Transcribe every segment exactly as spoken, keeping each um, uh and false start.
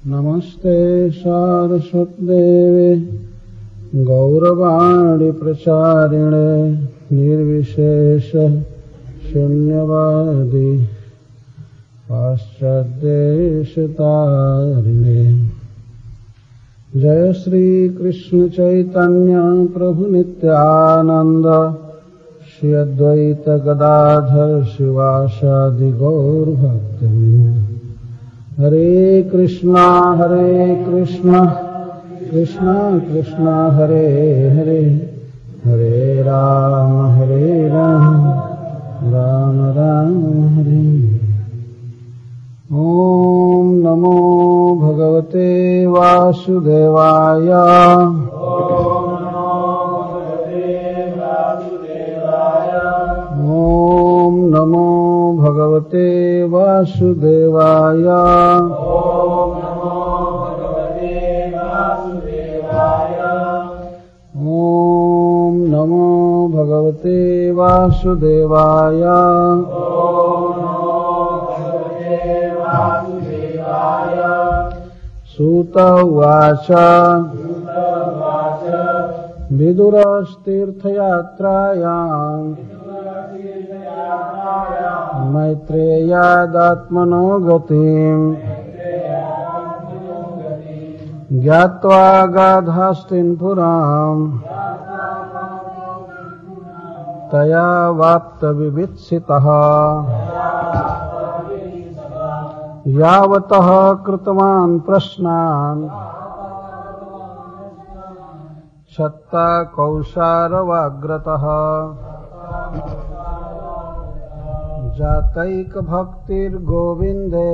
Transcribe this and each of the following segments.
नमस्ते सारस्वतीदेवे गौरवाणी प्रचारिणे निर्विशेष शून्यवादी पाश्चात्यदेशतारिणे। जय श्री कृष्ण चैतन्य प्रभु नित्यानंद श्री अद्वैत गदाधर शिवासादि गौर भक्तवृंद। हरे कृष्णा हरे कृष्णा कृष्णा कृष्णा हरे हरे, हरे राम हरे राम राम राम हरे। ओम नमो भगवते वासुदेवाय। ओम नमो भगवते वासुदेवाय। ओम नमो भगवते वासुदेवाय। सूत उवाच विदुरस्तीर्थयात्रायाम् मैत्रेयादात्मनो गतिम् ज्ञात्वा गाधास्तिन्पुराम् तया वाप्तविवित्सितः यावतः कृतवान् प्रश्नान् छत्ता कौशारवाग्रतः जातैकभक्तिर्गोविन्दे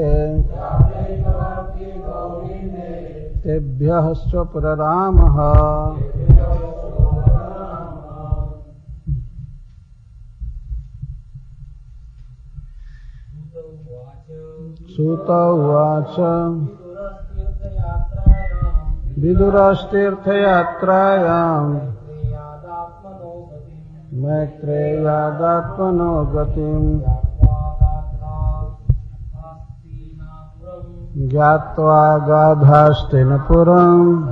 तेभ्यः स्वप्ररामः। सूत उवाच विदुरस्तीर्थयात्रायाम् मैत्रेयादात्मनो गतिम् ज्ञात्वा गाधास्तिनपुरम्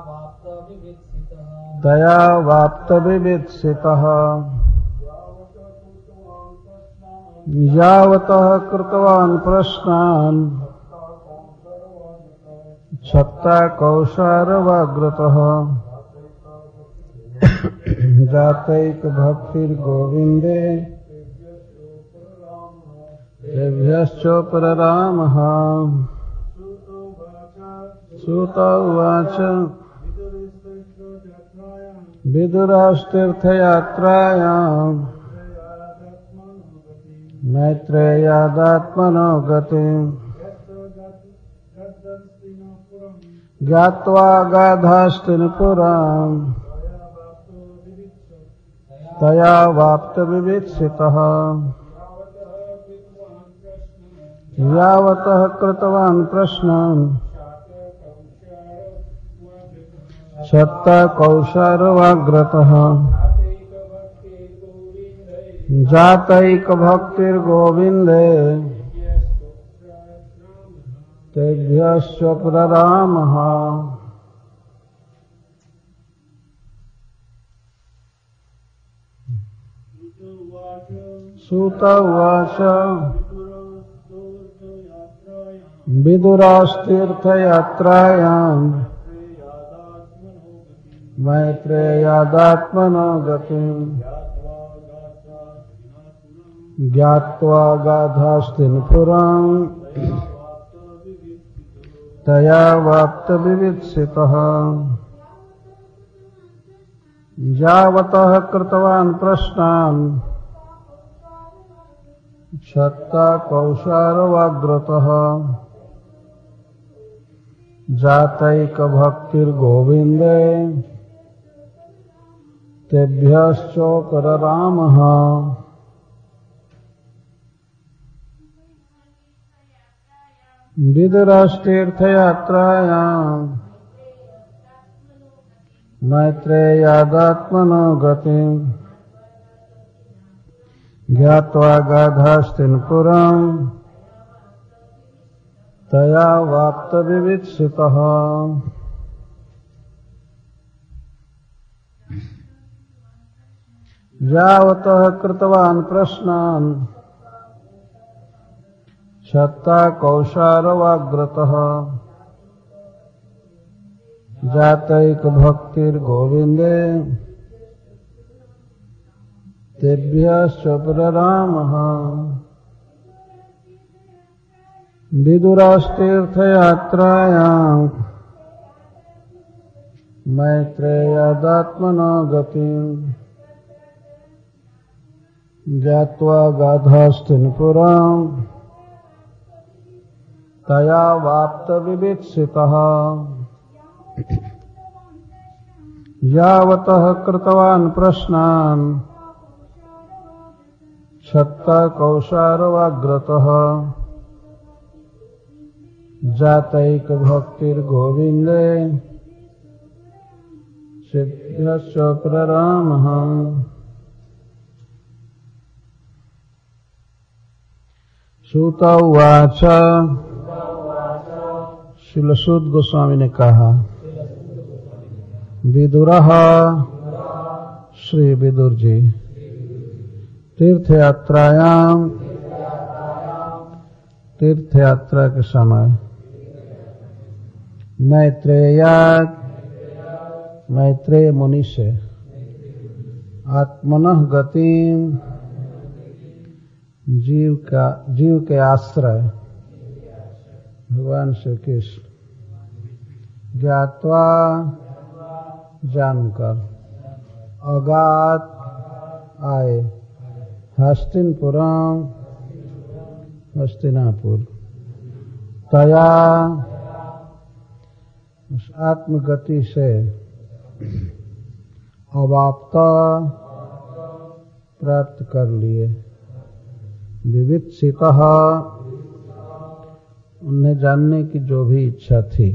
तया वाप्तविवित्सितः यावतः कृतवान् प्रश्नान् छत्ता कौशारवाग्रतः जातैकभक्तिर्गोविन्दे तेभ्यश्चोपररामः। सूत उवाच विदुरस्तीर्थयात्रायाम् मैत्रेयादात्मनो गतिम् ज्ञात्वा गाधास्तिनपुराम् तया वाप्तविवित्सितः यावतः कृतवान् प्रश्नान् छत्ता कौशारवाग्रतः जातैकभक्तिर्गोविन्दे तेभ्यश्चोपररामः। सूत उवाच विदुरस्तीर्थयात्रायाम् मैत्रेयादात्मनो गतिम् ज्ञात्वा गाधास्तिनपुराम् तया वाप्तविवित्सितः यावतः कृतवान् प्रश्नान् छत्ता कौशारवाग्रतः जातैकभक्तिर्गोविन्दे तेभ्यश्चोपररामः। विदुरस्तीर्थयात्रायाम् मैत्रेयादात्मनो गतिम् ज्ञात्वा गाधास्तिनपुरम् तया वाप्त विवित्सितः यावतः कृतवान् प्रश्नान् छत्ता कौशारवाग्रतः जातैक भक्तिर्गोविन्दे तेभ्यश्च प्ररामः विदुरास्तीर्थयात्रायां मैत्रेयादात्मनो गतिम् ज्ञात्वा गाधास्तिनपुराम् तया वाप्त विवित्सितः यावतः कृतवान् प्रश्नान् छत्ता कौशारवाग्रतः जातैक भक्तिर्गोविन्दे सिद्ध्यश्च प्ररामः। सूत उवाच श्रील सूत गोस्वामी ने कहा, विदुरः श्री विदुर जी तीर्थयात्रायां तीर्थयात्रा के समय मैत्रेयात मैत्रेय मुनि से आत्मनः गतिम जीव का जीव के आश्रय भगवान श्री कृष्ण ज्ञात्वा जानकर अगात आए हस्तिनपुरम हस्तिनापुर तया उस आत्मगति से अवाप्ता प्राप्त कर लिए विवित्सितः उन्हें जानने की जो भी इच्छा थी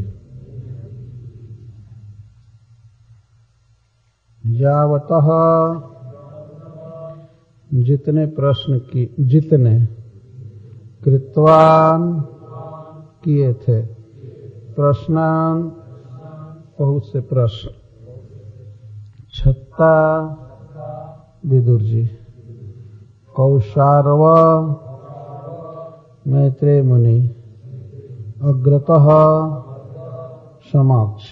यावतः जितने प्रश्न की जितने कृतवान किए थे प्रश्नान बहुत से प्रश्न छत्ता विदुर जी कौशारव मैत्रेय मुनि अग्रतः समक्ष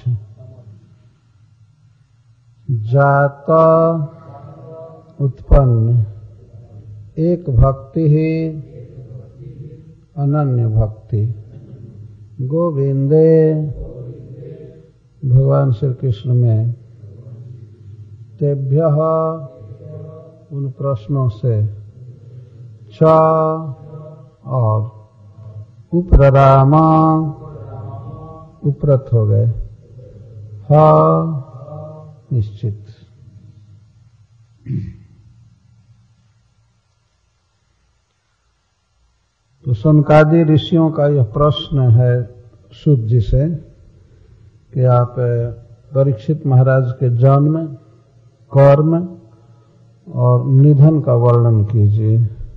जात उत्पन्न एक भक्ति ही अनन्य भक्ति गोविंदे भगवान श्री कृष्ण में तेभ्यः उन प्रश्नों से च और उपरामा उपरत हो गए ह निश्चित। तो सनकादि ऋषियों का यह प्रश्न है सूत जी से कि आप परीक्षित महाराज के जन्म कर्म और निधन का वर्णन कीजिए।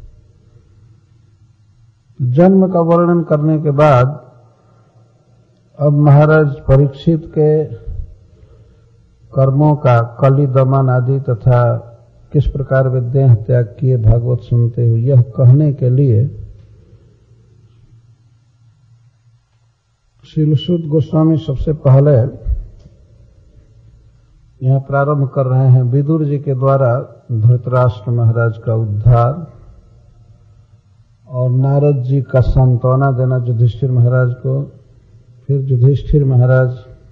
जन्म का वर्णन करने के बाद अब महाराज परीक्षित के कर्मों का कली दमन आदि तथा किस प्रकार वे देह त्याग किए भागवत सुनते हुए यह कहने के लिए श्रील सूत गोस्वामी सबसे पहले यहाँ प्रारंभ कर रहे हैं विदुर जी के द्वारा धृतराष्ट्र महाराज का उद्धार और नारद जी का सांत्वना देना युधिष्ठिर महाराज को। फिर युधिष्ठिर महाराज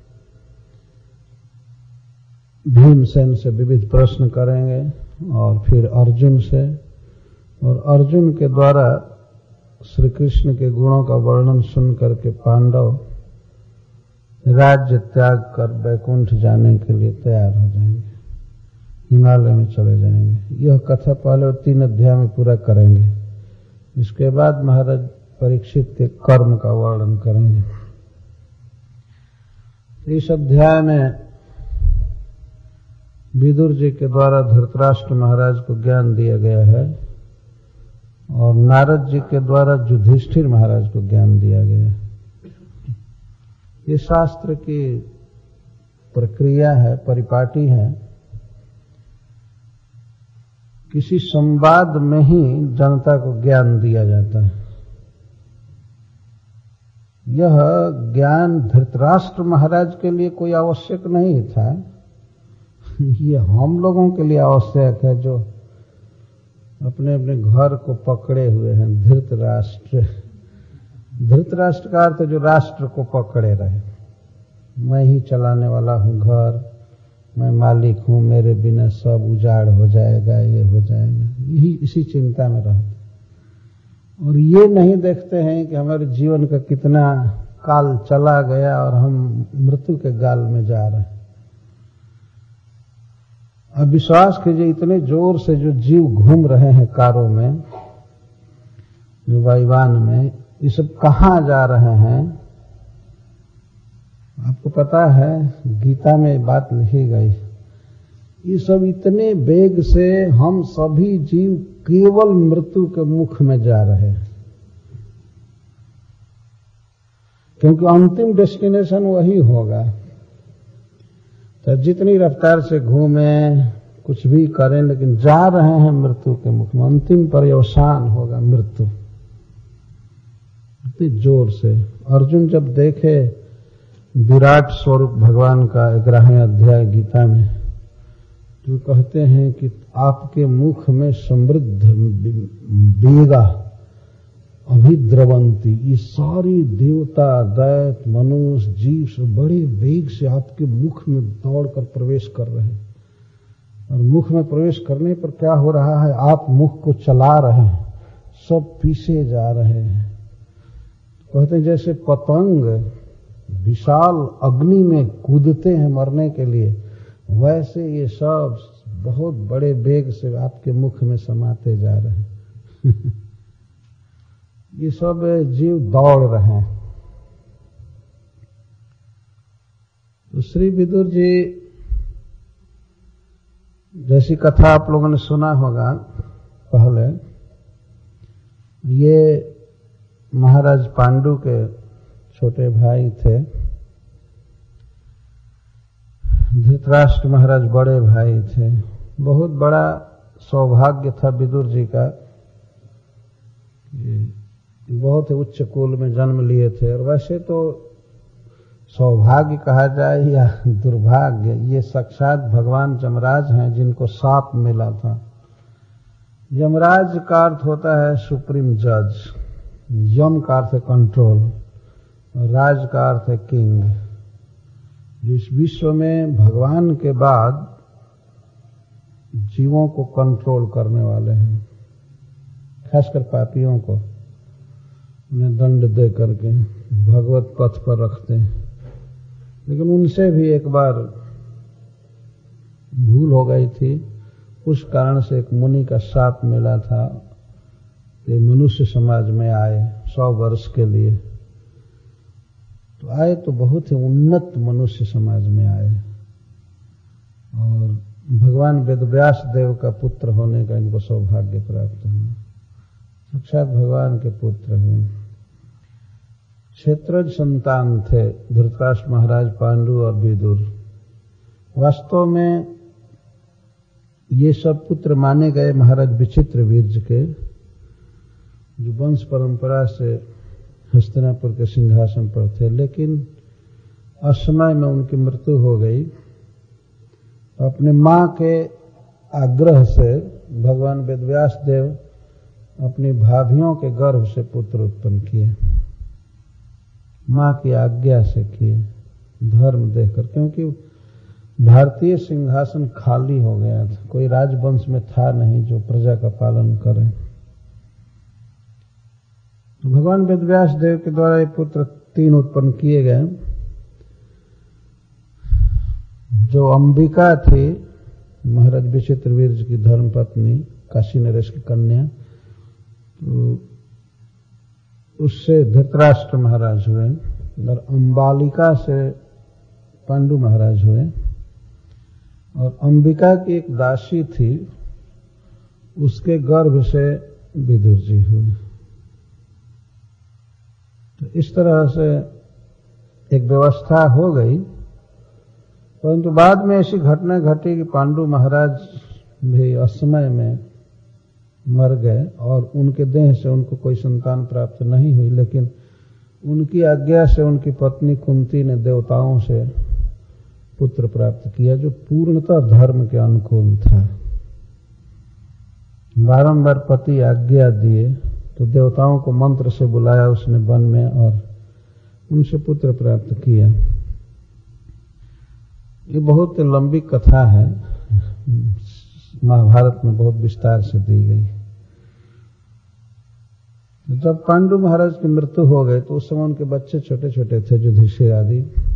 भीमसेन से विविध प्रश्न करेंगे और फिर अर्जुन से, और अर्जुन के द्वारा श्री कृष्ण के गुणों का वर्णन सुन करके पांडव राज्य त्याग कर वैकुंठ जाने के लिए तैयार हो जाएंगे, हिमालय में चले जाएंगे। यह कथा पहले तीन अध्याय में पूरा करेंगे। इसके बाद महाराज परीक्षित के कर्म का वर्णन करेंगे। इस अध्याय में विदुर जी के द्वारा धृतराष्ट्र महाराज को ज्ञान दिया गया है और नारद जी के द्वारा युधिष्ठिर महाराज को ज्ञान दिया गया है। ये शास्त्र की प्रक्रिया है, परिपाटी है। किसी संवाद में ही जनता को ज्ञान दिया जाता है। यह ज्ञान धृतराष्ट्र महाराज के लिए कोई आवश्यक नहीं था, ये हम लोगों के लिए आवश्यक है जो अपने अपने घर को पकड़े हुए हैं। धृतराष्ट्र धृतराष्ट्र का अर्थ जो राष्ट्र को पकड़े रहे। मैं ही चलाने वाला हूं घर, मैं मालिक हूं, मेरे बिना सब उजाड़ हो जाएगा, ये हो जाएगा, यही इसी चिंता में रहते। और ये नहीं देखते हैं कि हमारे जीवन का कितना काल चला गया और हम मृत्यु के गाल में जा रहे हैं। अब विश्वास कीजिए, इतने जोर से जो जीव घूम रहे हैं कारों में, जो वायुयान में, ये सब कहाँ जा रहे हैं? आपको पता है, गीता में बात लिखी गई, ये सब इतने वेग से हम सभी जीव केवल मृत्यु के मुख में जा रहे हैं, क्योंकि अंतिम डेस्टिनेशन वही होगा। तो जितनी रफ्तार से घूमें, कुछ भी करें, लेकिन जा रहे हैं मृत्यु के मुख में। अंतिम पर्यवसान होगा मृत्यु। इतनी जोर से अर्जुन जब देखे विराट स्वरूप भगवान का ग्यारहवें अध्याय गीता में, जो कहते हैं कि आपके मुख में समृद्ध वेगा अभिद्रवंती, ये सारी देवता, दैत, मनुष्य, जीव सब बड़े वेग से आपके मुख में दौड़कर प्रवेश कर रहे हैं। और मुख में प्रवेश करने पर क्या हो रहा है? आप मुख को चला रहे हैं, सब पीछे जा रहे हैं। कहते हैं जैसे पतंग विशाल अग्नि में कूदते हैं मरने के लिए, वैसे ये सब बहुत बड़े वेग से आपके मुख में समाते जा रहे हैं। ये सब जीव दौड़ रहे हैं। तो श्री विदुर जी जैसी कथा आप लोगों ने सुना होगा पहले, ये महाराज पांडु के छोटे भाई थे। धृतराष्ट्र महाराज बड़े भाई थे। बहुत बड़ा सौभाग्य था विदुर जी का, बहुत उच्च कुल में जन्म लिए थे। और वैसे तो सौभाग्य कहा जाए या दुर्भाग्य, ये साक्षात भगवान यमराज हैं जिनको शाप मिला था। यमराज का अर्थ होता है सुप्रीम जज, यम का अर्थ है कंट्रोल, और राज का अर्थ है किंग। जिस विश्व में भगवान के बाद जीवों को कंट्रोल करने वाले हैं, खासकर पापियों को उन्हें दंड दे करके भगवत पथ पर रखते हैं। लेकिन उनसे भी एक बार भूल हो गई थी, उस कारण से एक मुनि का शाप मिला था कि मनुष्य समाज में आए सौ वर्ष के लिए। तो आए तो बहुत ही उन्नत मनुष्य समाज में आए, और भगवान वेदव्यास देव का पुत्र होने का इनको सौभाग्य प्राप्त हुआ। साक्षात भगवान के पुत्र हुए। क्षेत्रज संतान थे धृतराष्ट्र महाराज, पांडु और विदुर। वास्तव में ये सब पुत्र माने गए महाराज विचित्रवीर्य के, जो वंश परंपरा से हस्तिनापुर के सिंहासन पर थे। लेकिन असमय में उनकी मृत्यु हो गई। अपने मां के आग्रह से भगवान वेदव्यास देव अपनी भाभियों के गर्भ से पुत्र उत्पन्न किए, मां की आज्ञा से किए, धर्म देखकर। क्योंकि भारतीय सिंहासन खाली हो गया था, कोई राजवंश में था नहीं जो प्रजा का पालन करे। तो भगवान वेदव्यास देव के द्वारा ये पुत्र तीन उत्पन्न किए गए। जो अंबिका थी महाराज विचित्रवीर्य की धर्मपत्नी, काशी नरेश की कन्या, तो उससे धृतराष्ट्र महाराज हुए, और अंबालिका से पांडु महाराज हुए। और अंबिका की एक दासी थी, उसके गर्भ से विदुर जी हुए। तो इस तरह से एक व्यवस्था हो गई, परंतु बाद में ऐसी घटना घटी कि पांडु महाराज भी असमय में मर गए और उनके देह से उनको कोई संतान प्राप्त नहीं हुई, लेकिन उनकी आज्ञा से उनकी पत्नी कुंती ने देवताओं से पुत्र प्राप्त किया जो पूर्णतः धर्म के अनुकूल था। बारंबार पति आज्ञा दिए तो देवताओं को मंत्र से बुलाया उसने वन में और उनसे पुत्र प्राप्त किया। ये बहुत लंबी कथा है, महाभारत में बहुत विस्तार से दी गई। जब पांडु महाराज की मृत्यु हो गई तो उस समय उनके बच्चे छोटे छोटे थे, युधिष्ठिर आदि।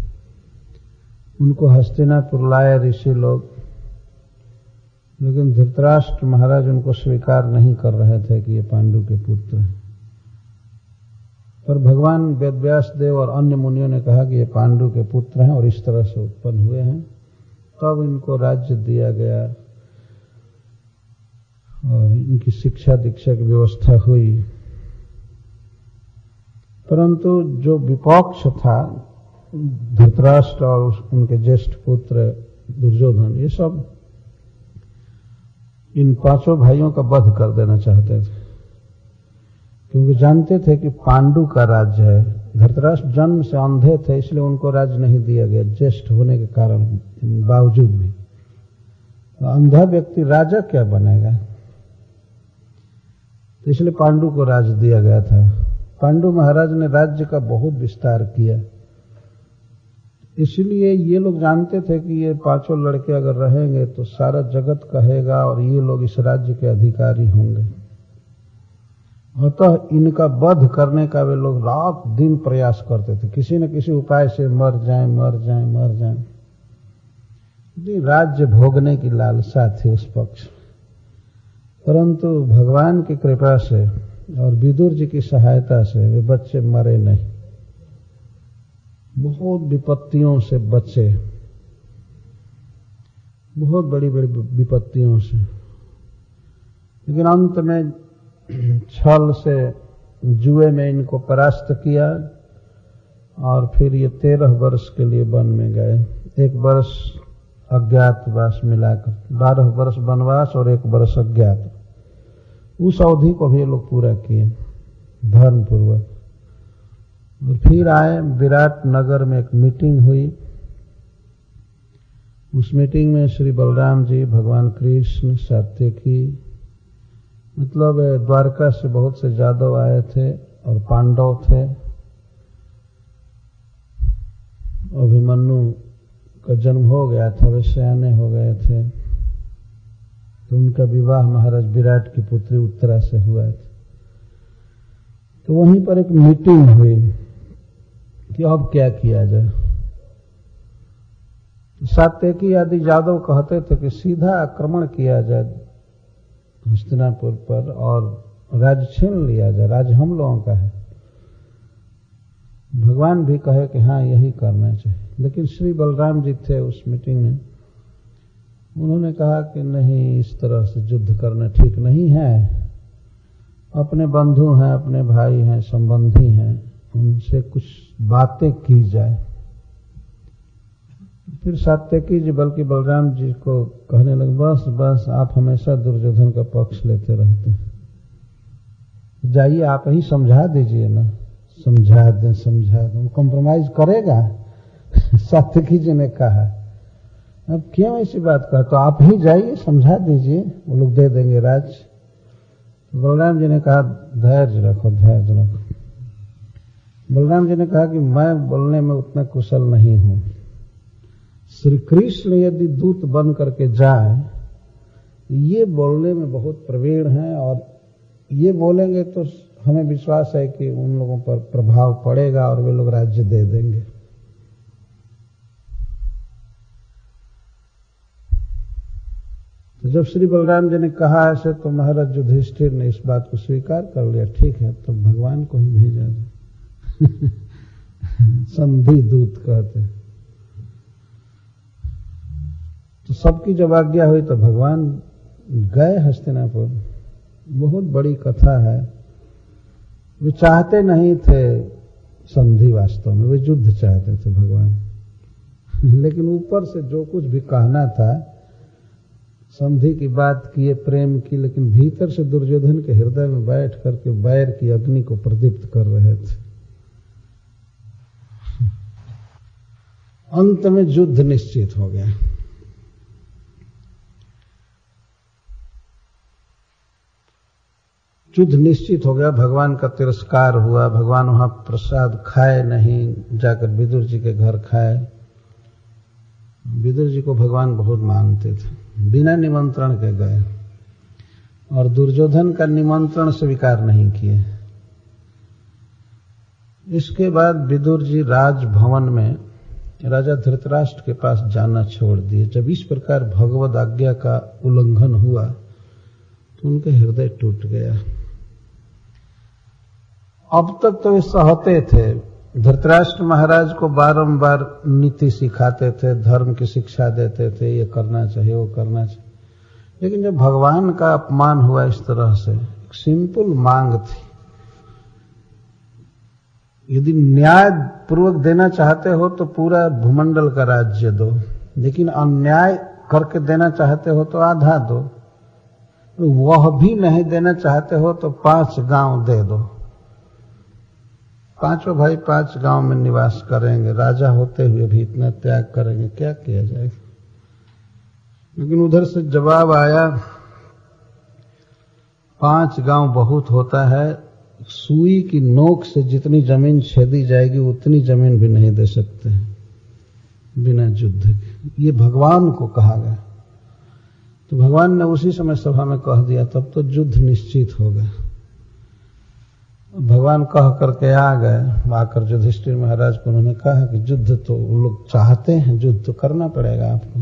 उनको हस्तिनापुर लाए ऋषि लोग, लेकिन धृतराष्ट्र महाराज उनको स्वीकार नहीं कर रहे थे कि ये पांडु के पुत्र हैं। पर भगवान वेदव्यास देव और अन्य मुनियों ने कहा कि ये पांडु के पुत्र हैं और इस तरह से उत्पन्न हुए हैं। तब इनको राज्य दिया गया और इनकी शिक्षा दीक्षा की व्यवस्था हुई। परंतु जो विपक्ष था, धृतराष्ट्र और उनके ज्येष्ठ पुत्र दुर्योधन, ये सब इन पांचों भाइयों का वध कर देना चाहते थे, क्योंकि जानते थे कि पांडु का राज्य है। धृतराष्ट्र जन्म से अंधे थे, इसलिए उनको राज्य नहीं दिया गया, ज्येष्ठ होने के कारण बावजूद भी। अंधा व्यक्ति राजा क्या बनेगा, तो इसलिए पांडु को राज्य दिया गया था। पांडु महाराज ने राज्य का बहुत विस्तार किया, इसलिए ये लोग जानते थे कि ये पांचों लड़के अगर रहेंगे तो सारा जगत कहेगा और ये लोग इस राज्य के अधिकारी होंगे। अतः इनका वध करने का वे लोग रात दिन प्रयास करते थे, किसी न किसी उपाय से मर जाएं मर जाएं मर जाएं। राज्य भोगने की लालसा थी उस पक्ष, परंतु भगवान की कृपा से और विदुर जी की सहायता से वे बच्चे मरे नहीं, बहुत विपत्तियों से बचे, बहुत बड़ी बड़ी विपत्तियों से। लेकिन अंत में छल से जुए में इनको परास्त किया और फिर ये तेरह वर्ष के लिए वन में गए। एक वर्ष अज्ञातवास मिलाकर बारह वर्ष वनवास और एक वर्ष अज्ञात। उस अवधि को भी ये लोग पूरा किए धर्म पूर्वक। और फिर आए, विराट नगर में एक मीटिंग हुई। उस मीटिंग में श्री बलराम जी, भगवान कृष्ण, सात्यकी, मतलब द्वारका से बहुत से यादव आए थे और पांडव थे। अभिमन्यु का जन्म हो गया था, वे सयाने हो गए थे, तो उनका विवाह महाराज विराट की पुत्री उत्तरा से हुआ था। तो वहीं पर एक मीटिंग हुई कि अब क्या किया जाए। सात्यकी आदि यादव कहते थे कि सीधा आक्रमण किया जाए हस्तिनापुर पर और राज्य छीन लिया जाए, राज्य हम लोगों का है। भगवान भी कहे कि हाँ यही करना चाहिए, लेकिन श्री बलराम जी थे उस मीटिंग में। उन्होंने कहा कि नहीं, इस तरह से युद्ध करना ठीक नहीं है। अपने बंधु हैं, अपने भाई हैं, संबंधी हैं, उनसे कुछ बातें की जाए। फिर सात्यकी जी बल्कि बलराम जी को कहने लगे, बस बस आप हमेशा दुर्योधन का पक्ष लेते रहते हैं, जाइए आप ही समझा दीजिए ना। समझा दें समझा दें, वो कॉम्प्रोमाइज करेगा? सात्यकी जी ने कहा, अब क्यों ऐसी बात कहा, तो आप ही जाइए समझा दीजिए, वो लोग दे देंगे राज। तो बलराम जी ने कहा धैर्य रखो धैर्य रखो। बलराम जी ने कहा कि मैं बोलने में उतना कुशल नहीं हूं। श्री कृष्ण यदि दूत बन करके जाए, ये बोलने में बहुत प्रवीण हैं और ये बोलेंगे तो हमें विश्वास है कि उन लोगों पर प्रभाव पड़ेगा और वे लोग राज्य दे देंगे। तो जब श्री बलराम जी ने कहा ऐसे, तो महाराज युधिष्ठिर ने इस बात को स्वीकार कर लिया। ठीक है, तो भगवान को ही भेजा जाए। संधि दूत कहते। तो सबकी जब आज्ञा हुई तो भगवान गए हस्तिनापुर। बहुत बड़ी कथा है। वे चाहते नहीं थे संधि वास्तव में, वे युद्ध चाहते थे भगवान। लेकिन ऊपर से जो कुछ भी कहना था, संधि की बात किए, प्रेम की, लेकिन भीतर से दुर्योधन के हृदय में बैठ करके बैर की अग्नि को प्रदीप्त कर रहे थे। अंत में युद्ध निश्चित हो गया। युद्ध निश्चित हो गया, भगवान का तिरस्कार हुआ, भगवान वहां प्रसाद खाए नहीं, जाकर विदुर जी के घर खाए। विदुर जी को भगवान बहुत मानते थे, बिना निमंत्रण के गए और दुर्योधन का निमंत्रण स्वीकार नहीं किए। इसके बाद विदुर जी राजभवन में राजा धृतराष्ट्र के पास जाना छोड़ दिए। जब इस प्रकार भगवद आज्ञा का उल्लंघन हुआ तो उनके हृदय टूट गया। अब तक तो वे सहते थे, धृतराष्ट्र महाराज को बारंबार नीति सिखाते थे, धर्म की शिक्षा देते थे, ये करना चाहिए, वो करना चाहिए। लेकिन जब भगवान का अपमान हुआ इस तरह से, एक सिंपल मांग थी, यदि न्याय पूर्वक देना चाहते हो तो पूरा भूमंडल का राज्य दो, लेकिन अन्याय करके देना चाहते हो तो आधा दो, वह भी नहीं देना चाहते हो तो पांच गांव दे दो। पांचों भाई पांच गांव में निवास करेंगे, राजा होते हुए भी इतना त्याग करेंगे, क्या किया जाएगा। लेकिन उधर से जवाब आया, पांच गांव बहुत होता है, सुई की नोक से जितनी जमीन छेदी जाएगी उतनी जमीन भी नहीं दे सकते बिना युद्ध के। ये भगवान को कहा गया। तो भगवान ने उसी समय सभा में कह दिया, तब तो युद्ध निश्चित हो गया। भगवान कह करके आ गए, आकर युधिष्ठिर महाराज को उन्होंने कहा कि युद्ध तो वो लोग चाहते हैं, युद्ध तो करना पड़ेगा आपको।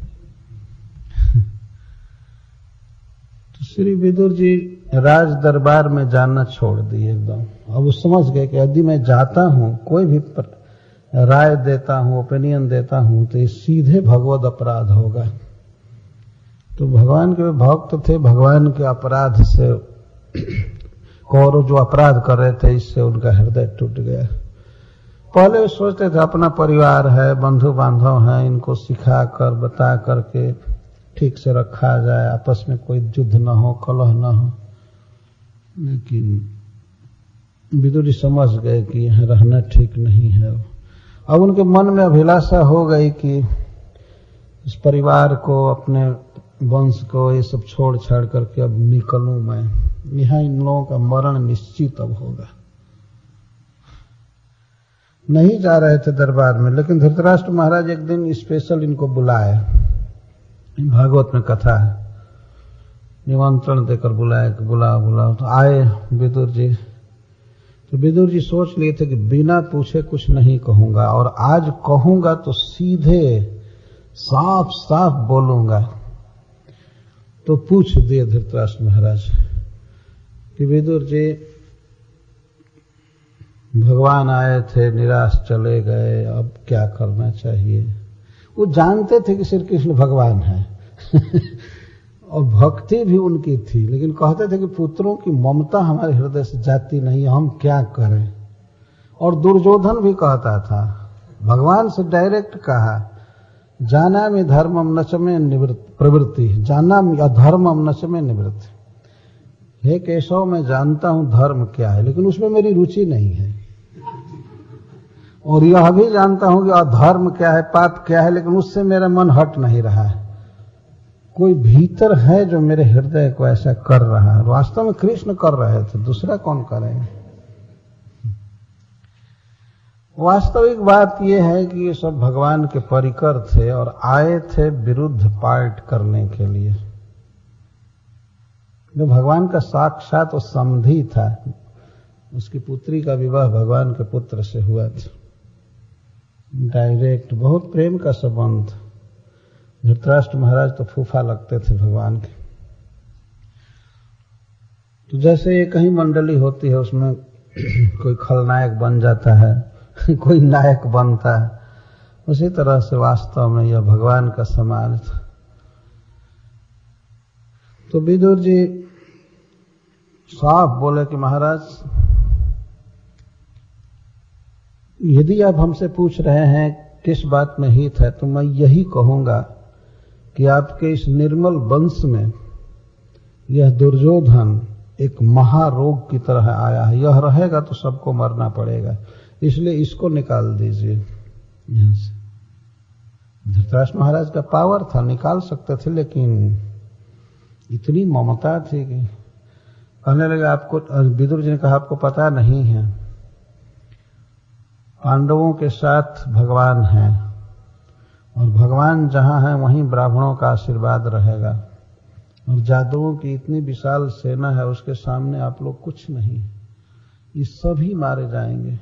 तो श्री विदुर जी राज दरबार में जाना छोड़ दिए एकदम। अब वो समझ गए कि यदि मैं जाता हूं, कोई भी राय देता हूं, ओपिनियन देता हूं, तो ये सीधे भगवद अपराध होगा। तो भगवान के भक्त थे, भगवान के अपराध से, कौरव जो अपराध कर रहे थे, इससे उनका हृदय टूट गया। पहले वे सोचते थे अपना परिवार है, बंधु बांधव हैं, इनको सिखा कर बता करके ठीक से रखा जाए, आपस में कोई युद्ध न हो, कलह न हो। लेकिन विदुर जी समझ गए कि यहाँ रहना ठीक नहीं है। अब उनके मन में अभिलाषा हो गई कि इस परिवार को, अपने वंश को, ये सब छोड़ छाड़ करके अब निकलूं मैं, यहाँ इन लोगों का मरण निश्चित अब होगा। नहीं जा रहे थे दरबार में, लेकिन धृतराष्ट्र महाराज एक दिन स्पेशल इनको बुलाए। भागवत में कथा है, निमंत्रण देकर बुलाए कि बुलाओ बुलाओ। तो आए विदुर जी। तो विदुर जी सोच लिए थे कि बिना पूछे कुछ नहीं कहूंगा, और आज कहूंगा तो सीधे साफ साफ बोलूंगा। तो पूछ दिए धृतराष्ट्र महाराज कि विदुर जी, भगवान आए थे, निराश चले गए, अब क्या करना चाहिए। वो जानते थे कि श्री कृष्ण भगवान है और भक्ति भी उनकी थी, लेकिन कहते थे कि पुत्रों की ममता हमारे हृदय से जाती नहीं, हम क्या करें। और दुर्योधन भी कहता था, भगवान से डायरेक्ट कहा, जाना में धर्मम नच में निवृत्ति प्रवृत्ति, जाना अधर्मम नच में निवृत्ति। हे केशव, मैं जानता हूं धर्म क्या है, लेकिन उसमें मेरी रुचि नहीं है, और यह भी जानता हूं कि अधर्म क्या है, पाप क्या है, लेकिन उससे मेरा मन हट नहीं रहा है। कोई भीतर है जो मेरे हृदय को ऐसा कर रहा है। वास्तव में कृष्ण कर रहे थे, दूसरा कौन करेगा। वास्तविक बात यह है कि ये सब भगवान के परिकर थे और आए थे विरुद्ध पार्ट करने के लिए। जो भगवान का साक्षात और समधी था, उसकी पुत्री का विवाह भगवान के पुत्र से हुआ था, डायरेक्ट, बहुत प्रेम का संबंध। धृतराष्ट्र महाराज तो फूफा लगते थे भगवान के। तो जैसे ये कहीं मंडली होती है, उसमें कोई खलनायक बन जाता है, कोई नायक बनता है, उसी तरह से वास्तव में यह भगवान का समाज था। तो विदुर जी साफ बोले कि महाराज, यदि आप हमसे पूछ रहे हैं किस बात में हित है, तो मैं यही कहूंगा कि आपके इस निर्मल वंश में यह दुर्योधन एक महारोग की तरह आया है। यह रहेगा तो सबको मरना पड़ेगा, इसलिए इसको निकाल दीजिए यहां से। धृतराष्ट्र महाराज का पावर था, निकाल सकते थे, लेकिन इतनी ममता थी कि कहने लगे आपको, विदुर जी ने कहा आपको पता नहीं है, पांडवों के साथ भगवान है और भगवान जहां है वहीं ब्राह्मणों का आशीर्वाद रहेगा, और जादुओं की इतनी विशाल सेना है, उसके सामने आप लोग कुछ नहीं, ये सभी मारे जाएंगे।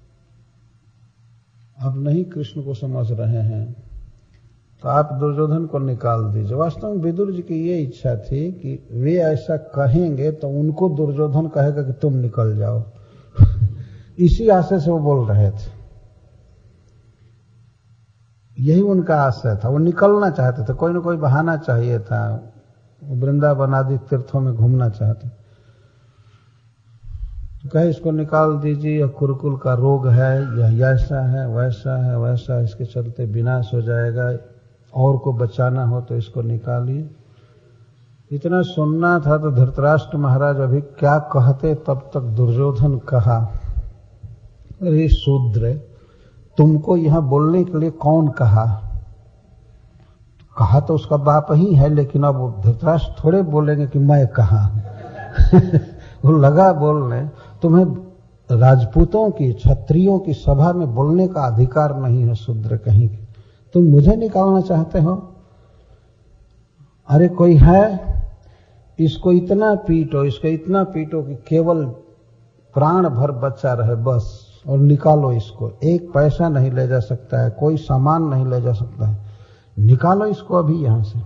आप नहीं कृष्ण को समझ रहे हैं, तो आप दुर्योधन को निकाल दीजिए। वास्तव में विदुर जी की ये इच्छा थी कि वे ऐसा कहेंगे तो उनको दुर्योधन कहेगा कि तुम निकल जाओ। इसी आशय से वो बोल रहे थे, यही उनका आशय था। वो निकलना चाहते थे, कोई ना कोई बहाना चाहिए था, वृंदावन आदि तीर्थों में घूमना चाहते। तो कहे इसको निकाल दीजिए, यह कुरुकुल का रोग है, यह ऐसा है वैसा है वैसा, इसके चलते विनाश हो जाएगा, और को बचाना हो तो इसको निकालिए। इतना सुनना था तो धृतराष्ट्र महाराज अभी क्या कहते, तब तक दुर्योधन कहा, अरे शूद्र, तुमको यहां बोलने के लिए कौन कहा? कहा तो उसका बाप ही है, लेकिन अब धृतराष्ट्र थोड़े बोलेंगे कि मैं कहा। वो लगा बोलने, तुम्हें राजपूतों की, क्षत्रियों की सभा में बोलने का अधिकार नहीं है, शूद्र कहीं की। तुम मुझे निकालना चाहते हो? अरे कोई है, इसको इतना पीटो, इसको इतना पीटो कि केवल प्राण भर बचा रहे बस, और निकालो इसको। एक पैसा नहीं ले जा सकता है, कोई सामान नहीं ले जा सकता है, निकालो इसको अभी यहां से।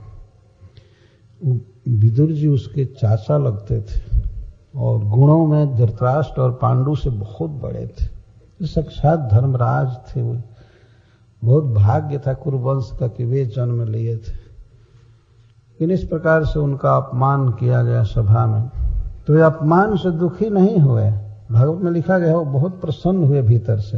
विदुर जी उसके चाचा लगते थे और गुणों में धृतराष्ट्र और पांडु से बहुत बड़े थे, साक्षात धर्मराज थे। वो बहुत भाग्य था कुरुवंश का कि वे जन्म लिए थे। लेकिन इस प्रकार से उनका अपमान किया गया सभा में, तो वे अपमान से दुखी नहीं हुए। भागवत में लिखा गया, वो बहुत प्रसन्न हुए भीतर से,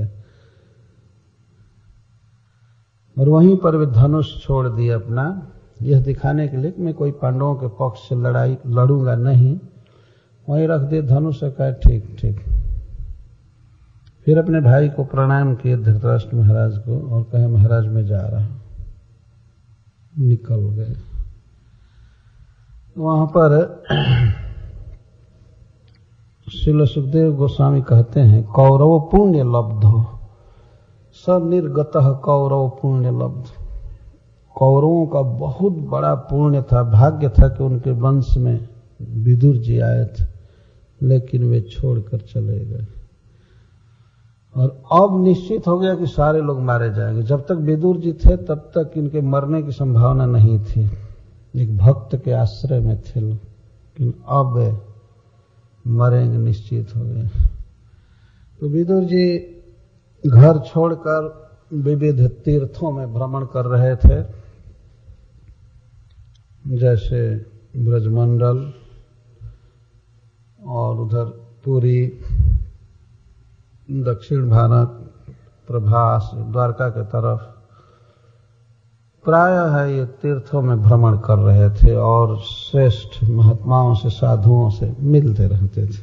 और वहीं पर वे धनुष छोड़ दिए अपना, यह दिखाने के लिए कि मैं कोई पांडवों के पक्ष से लड़ाई लड़ूंगा नहीं। वहीं रख दिए धनुष, कहा ठीक ठीक। फिर अपने भाई को प्रणाम किए, धृतराष्ट्र महाराज को, और कहे महाराज मैं जा रहा हूं, निकल गए। वहां पर श्रील सुखदेव गोस्वामी कहते हैं, कौरव पुण्य लब्धो स निर्गतः कौरव पुण्य लब्ध। कौरवों का बहुत बड़ा पुण्य था, भाग्य था कि उनके वंश में विदुर जी आए थे, लेकिन वे छोड़कर चले गए। और अब निश्चित हो गया कि सारे लोग मारे जाएंगे। जब तक विदुर जी थे तब तक इनके मरने की संभावना नहीं थी, एक भक्त के आश्रय में थे लोग, लेकिन अब मरेंगे निश्चित हो गए। तो विदुर जी घर छोड़कर विविध तीर्थों में भ्रमण कर रहे थे, जैसे ब्रजमंडल और उधर पुरी, दक्षिण भारत, प्रभास, द्वारका के तरफ प्रायः है ये तीर्थों में भ्रमण कर रहे थे और श्रेष्ठ महात्माओं से, साधुओं से मिलते रहते थे।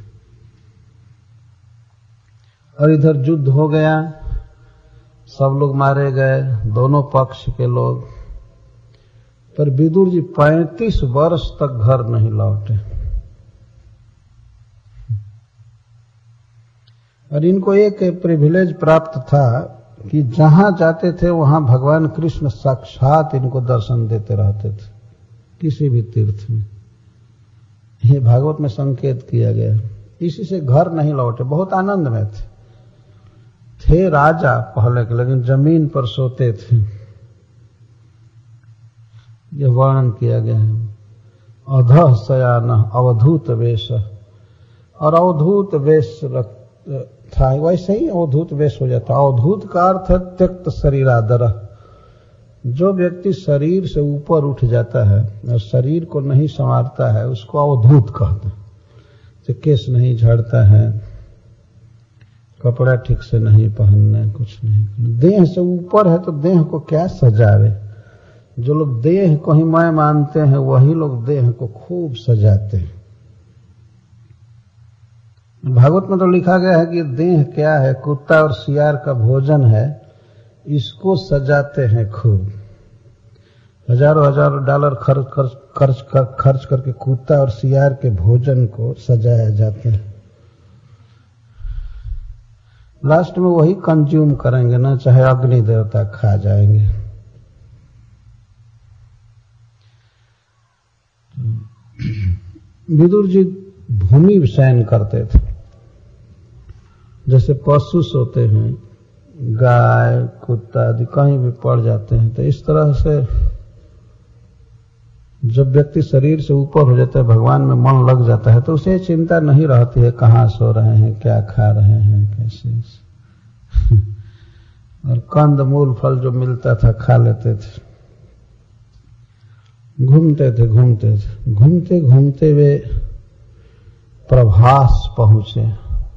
और इधर युद्ध हो गया, सब लोग मारे गए, दोनों पक्ष के लोग। पर विदुर जी पैंतीस वर्ष तक घर नहीं लौटे, और इनको एक प्रिविलेज प्राप्त था कि जहां जाते थे वहां भगवान कृष्ण साक्षात इनको दर्शन देते रहते थे, किसी भी तीर्थ में। ये भागवत में संकेत किया गया। इसी से घर नहीं लौटे, बहुत आनंद में थे। थे राजा पहले के, लेकिन जमीन पर सोते थे। यह वर्णन किया गया है। अधः शयान अवधूत वेश, और अवधूत वेश था, वैसे ही अवधूत वेश हो जाता। अवधूत का अर्थ है त्यक्त शरीरादर। जो व्यक्ति शरीर से ऊपर उठ जाता है और शरीर को नहीं संवारता है, उसको अवधूत कहते हैं। तो केस नहीं झड़ता है, कपड़ा ठीक से नहीं पहनने, कुछ नहीं। देह से ऊपर है तो देह को क्या सजावे। जो लोग देह को ही मैं मानते हैं वही लोग देह को खूब सजाते हैं। भागवत में तो लिखा गया है कि देह क्या है, कुत्ता और सियार का भोजन है, इसको सजाते हैं खूब। हजारों हजारों डॉलर खर्च खर्च खर्च कर, खर्च करके कुत्ता और सियार के भोजन को सजाया जाता है। लास्ट में वही कंज्यूम करेंगे ना, चाहे अग्नि देवता खा जाएंगे। विदुर जी भूमि शयन करते थे, जैसे पशु सोते हैं, गाय कुत्ता आदि कहीं भी पड़ जाते हैं। तो इस तरह से जब व्यक्ति शरीर से ऊपर हो जाता है, भगवान में मन लग जाता है, तो उसे चिंता नहीं रहती है कहाँ सो रहे हैं, क्या खा रहे हैं, कैसे। और कंद मूल फल जो मिलता था खा लेते थे। घूमते थे घूमते थे घूमते घूमते वे प्रभास पहुंचे।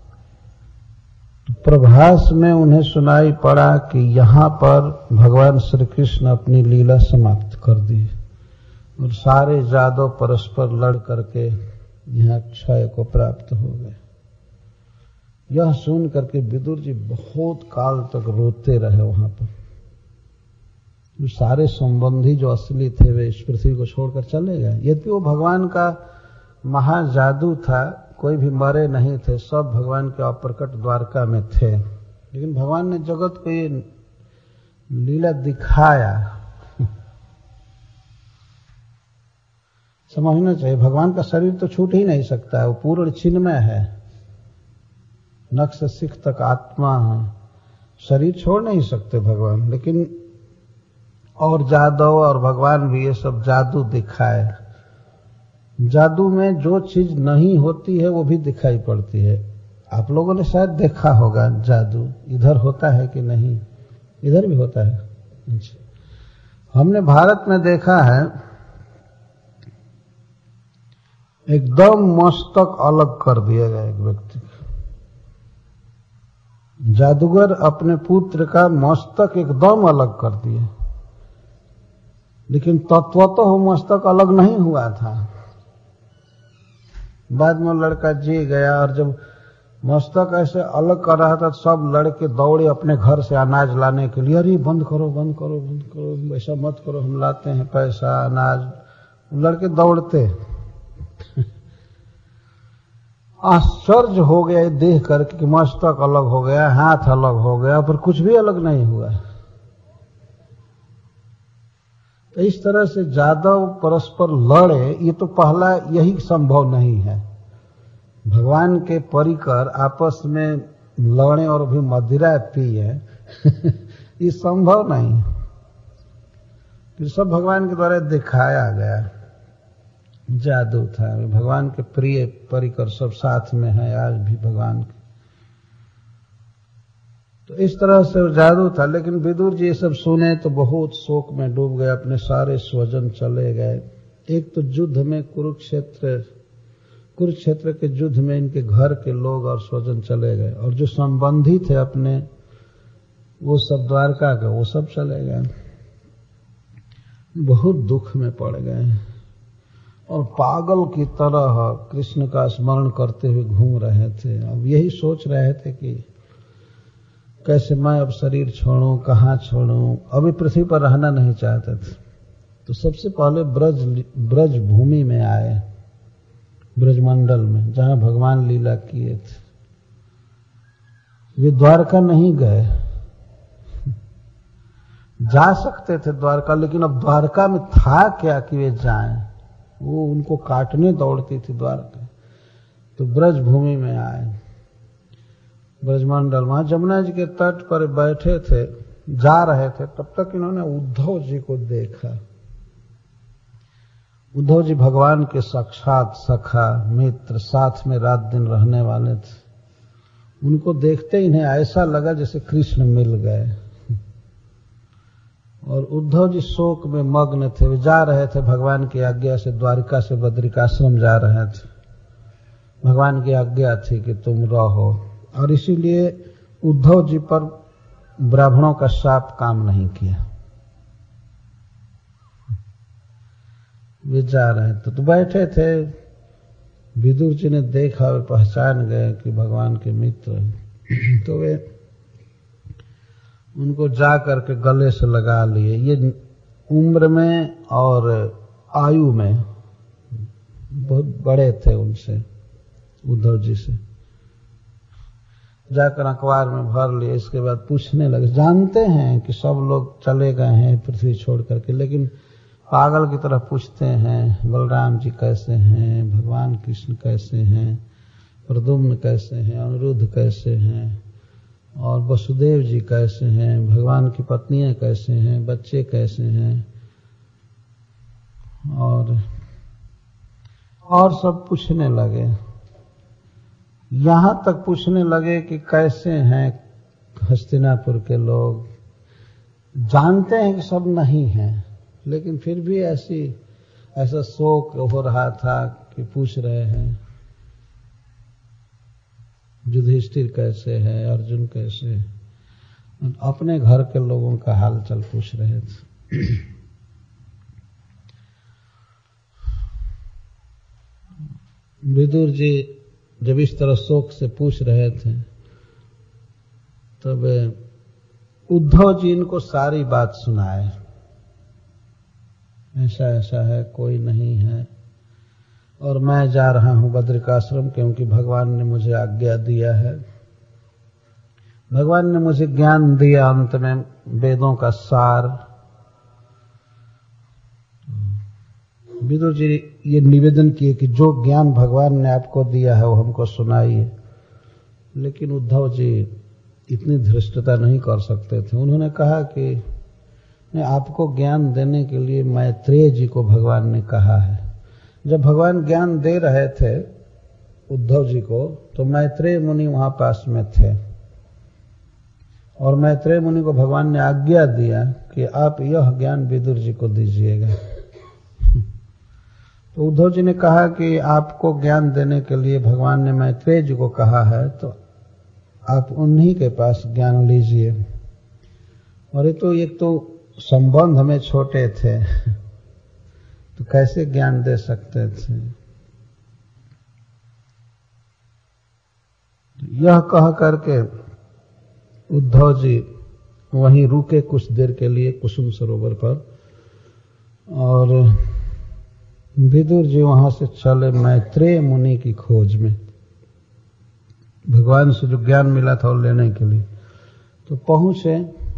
तो प्रभास में उन्हें सुनाई पड़ा कि यहां पर भगवान श्री कृष्ण अपनी लीला समाप्त कर दी और सारे जादव परस्पर लड़ करके यहाँ क्षय को प्राप्त हो गए। यह सुन करके विदुर जी बहुत काल तक रोते रहे वहां पर। जो सारे संबंधी जो असली थे वे इस पृथ्वी को छोड़कर चले गए। यद्यपि वो भगवान का महाजादू था, कोई भी मरे नहीं थे, सब भगवान के अप्रकट द्वारका में थे, लेकिन भगवान ने जगत को ये लीला दिखाया। समझना चाहिए, भगवान का शरीर तो छूट ही नहीं सकता है, वो पूर्ण चिन्मय है, नख से सिख तक आत्मा है, शरीर छोड़ नहीं सकते भगवान। लेकिन और जादव और भगवान भी ये सब जादू दिखाए। जादू में जो चीज नहीं होती है वो भी दिखाई पड़ती है। आप लोगों ने शायद देखा होगा जादू इधर होता है कि नहीं, इधर भी होता है। अच्छा, हमने भारत में देखा है एकदम मस्तक अलग कर दिया गया एक व्यक्ति का। जादूगर अपने पुत्र का मस्तक एकदम अलग कर दिए, लेकिन तत्वतः वो मस्तक अलग नहीं हुआ था। बाद में लड़का जी गया और जब मस्तक ऐसे अलग कर रहा था, सब लड़के दौड़े अपने घर से अनाज लाने के लिए। अरे बंद करो बंद करो बंद करो, ऐसा मत करो, हम लाते हैं पैसा अनाज। लड़के दौड़ते। आश्चर्य हो गया देख करके कि मस्तक अलग हो गया, हाथ अलग हो गया, पर कुछ भी अलग नहीं हुआ। तो इस तरह से जादव परस्पर लड़े, ये तो पहला यही संभव नहीं है। भगवान के परिकर आपस में लड़े और भी मदिरा पिए, ये संभव नहीं। तो सब भगवान के द्वारा दिखाया गया जादू था। भगवान के प्रिय परिकर सब साथ में है आज भी भगवान के। तो इस तरह से जादू था। लेकिन विदुर जी ये सब सुने तो बहुत शोक में डूब गए, अपने सारे स्वजन चले गए। एक तो युद्ध में कुरुक्षेत्र कुरुक्षेत्र के युद्ध में इनके घर के लोग और स्वजन चले गए, और जो संबंधी थे अपने वो सब द्वारका के वो सब चले गए। बहुत दुख में पड़ गए और पागल की तरह कृष्ण का स्मरण करते हुए घूम रहे थे। अब यही सोच रहे थे कि कैसे मैं अब शरीर छोड़ूं, कहाँ छोड़ूं। अभी पृथ्वी पर रहना नहीं चाहते थे। तो सबसे पहले ब्रज ब्रज भूमि में आए, ब्रजमंडल में जहां भगवान लीला किए थे। वे द्वारका नहीं गए, जा सकते थे द्वारका, लेकिन अब द्वारका में था क्या कि वे जाएं। वो उनको काटने दौड़ती थी द्वारका। तो ब्रज भूमि में आए, ब्रजमंडल। वहां जमुना जी के तट पर बैठे थे, जा रहे थे, तब तक इन्होंने उद्धव जी को देखा। उद्धव जी भगवान के साक्षात सखा मित्र, साथ में रात दिन रहने वाले थे। उनको देखते इन्हें ऐसा लगा जैसे कृष्ण मिल गए। और उद्धव जी शोक में मग्न थे। वे जा रहे थे भगवान की आज्ञा से, द्वारिका से बद्रिकाश्रम जा रहे थे। भगवान की आज्ञा थी कि तुम रहो, और इसीलिए उद्धव जी पर ब्राह्मणों का शाप काम नहीं किया। वे जा रहे थे तो बैठे थे, विदुर जी ने देखा, वे पहचान गए कि भगवान के मित्र, तो वे उनको जा करके गले से लगा लिए। ये उम्र में और आयु में बहुत बड़े थे उनसे, उद्धव जी से। जाकर अखबार में भर लिए। इसके बाद पूछने लगे, जानते हैं कि सब लोग चले गए हैं पृथ्वी छोड़ करके, लेकिन पागल की तरह पूछते हैं, बलराम जी कैसे हैं, भगवान कृष्ण कैसे हैं, प्रद्युम्न कैसे हैं, अनिरुद्ध कैसे हैं, और वसुदेव जी कैसे हैं, भगवान की पत्नियां कैसे हैं, बच्चे कैसे हैं, और और सब पूछने लगे। यहां तक पूछने लगे कि कैसे हैं हस्तिनापुर के लोग। जानते हैं कि सब नहीं हैं, लेकिन फिर भी ऐसी ऐसा शोक हो रहा था कि पूछ रहे हैं युधिष्ठिर कैसे है, अर्जुन कैसे है, अपने घर के लोगों का हालचाल पूछ रहे थे। विदुर जी जब इस तरह शोक से पूछ रहे थे तब उद्धव जी इनको सारी बात सुनाए। ऐसा ऐसा है, कोई नहीं है, और मैं जा रहा हूं बद्रिकाश्रम क्योंकि भगवान ने मुझे आज्ञा दिया है। भगवान ने मुझे ज्ञान दिया, अंत में वेदों का सार। विदुर जी ये निवेदन किए कि जो ज्ञान भगवान ने आपको दिया है वो हमको सुनाइए। लेकिन उद्धव जी इतनी धृष्टता नहीं कर सकते थे। उन्होंने कहा कि नहीं, आपको ज्ञान देने के लिए मैत्रेय जी को भगवान ने कहा है। जब भगवान ज्ञान दे रहे थे उद्धव जी को तो मैत्रेय मुनि वहां पास में थे, और मैत्रेय मुनि को भगवान ने आज्ञा दिया कि आप यह ज्ञान विदुर जी को दीजिएगा। तो उद्धव जी ने कहा कि आपको ज्ञान देने के लिए भगवान ने मैत्रेय जी को कहा है, तो आप उन्हीं के पास ज्ञान लीजिए। और ये तो एक तो संबंध में छोटे थे तो कैसे ज्ञान दे सकते थे। यह कह करके उद्धव जी वहीं रुके कुछ देर के लिए कुसुम सरोवर पर, और विदुर जी वहां से चले मैत्रेय मुनि की खोज में। भगवान से जो ज्ञान मिला था वो लेने के लिए तो पहुंचे।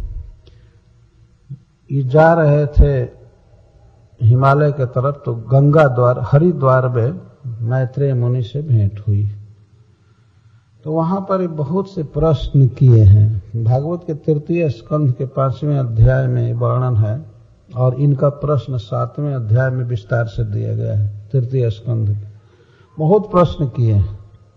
ये जा रहे थे हिमालय के तरफ, तो गंगा द्वार हरिद्वार में मैत्रेय मुनि से भेंट हुई। तो वहां पर बहुत से प्रश्न किए हैं। भागवत के तृतीय स्कंध के पांचवें अध्याय में वर्णन है, और इनका प्रश्न सातवें अध्याय में विस्तार से दिया गया है। तृतीय स्कंध बहुत प्रश्न किए हैं।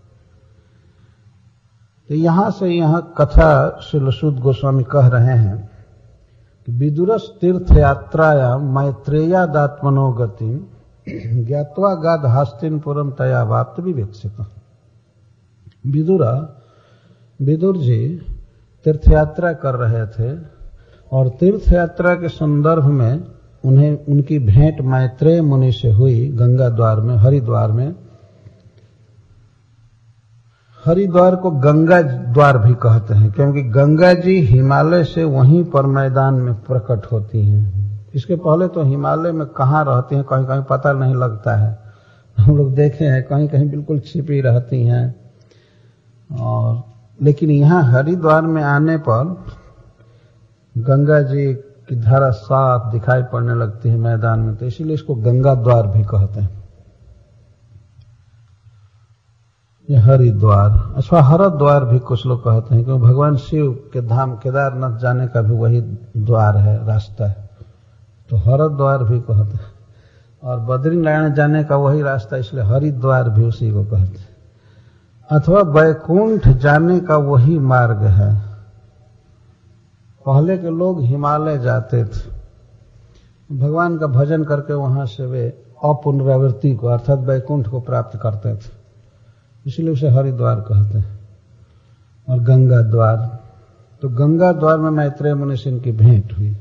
तो यहां से यहां कथा श्री सूत गोस्वामी कह रहे हैं कि विदुरस तीर्थ यात्राया मैत्रेयादात्मनो गति ज्ञात्वा गाद हस्तिनपुरम तया वाप्त विवेक्षित। विदुरा विदुर जी तीर्थ यात्रा कर रहे थे, और तीर्थ यात्रा के संदर्भ में उन्हें उनकी भेंट मैत्रेय मुनि से हुई गंगा द्वार में, हरिद्वार में। हरिद्वार को गंगा द्वार भी कहते हैं क्योंकि गंगा जी हिमालय से वहीं पर मैदान में प्रकट होती हैं। इसके पहले तो हिमालय में कहाँ रहती हैं कहीं कहीं पता नहीं लगता है। हम लोग देखे हैं कहीं कहीं बिल्कुल छिपी रहती हैं, और लेकिन यहाँ हरिद्वार में आने पर गंगा जी की धारा साफ दिखाई पड़ने लगती है मैदान में, तो इसीलिए इसको गंगा द्वार भी कहते हैं। यह हरिद्वार अथवा हरद्वार भी कुछ लोग कहते हैं, क्योंकि भगवान शिव के धाम केदारनाथ जाने का भी वही द्वार है, रास्ता है, तो हरद्वार भी कहते हैं। और बद्रीनारायण जाने का वही रास्ता, इसलिए हरिद्वार भी उसी को कहते हैं। अथवा वैकुंठ जाने का वही मार्ग है। पहले के लोग हिमालय जाते थे, भगवान का भजन करके वहां से वे अपुनरावृत्ति को अर्थात वैकुंठ को प्राप्त करते थे, इसलिए उसे हरिद्वार कहते हैं। और गंगा द्वार। तो गंगा द्वार में मैत्रेय मुनि से इनकी भेंट हुई।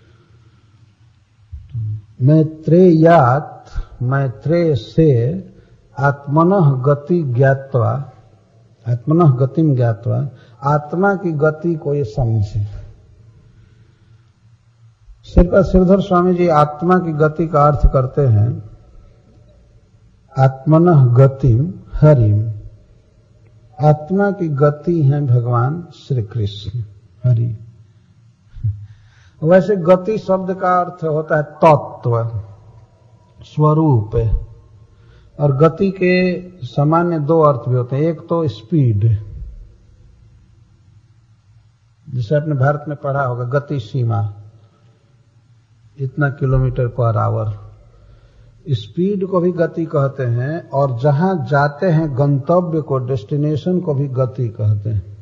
मैत्रेयात, मैत्रेय से आत्मनः गति ज्ञात्वा, आत्मनः गतिम ज्ञात्वा, आत्मा की गति को ये समझे। श्रीपाद श्रीधर स्वामी जी आत्मा की गति का अर्थ करते हैं आत्मनः गतिम हरिम। आत्मा की गति है भगवान श्री कृष्ण हरि। वैसे गति शब्द का अर्थ होता है तत्व, स्वरूप, और गति के सामान्य दो अर्थ भी होते हैं। एक तो स्पीड, जिसे आपने भारत में पढ़ा होगा, गति सीमा इतना किलोमीटर पर आवर, स्पीड को भी गति कहते हैं। और जहां जाते हैं गंतव्य को, डेस्टिनेशन को भी गति कहते हैं।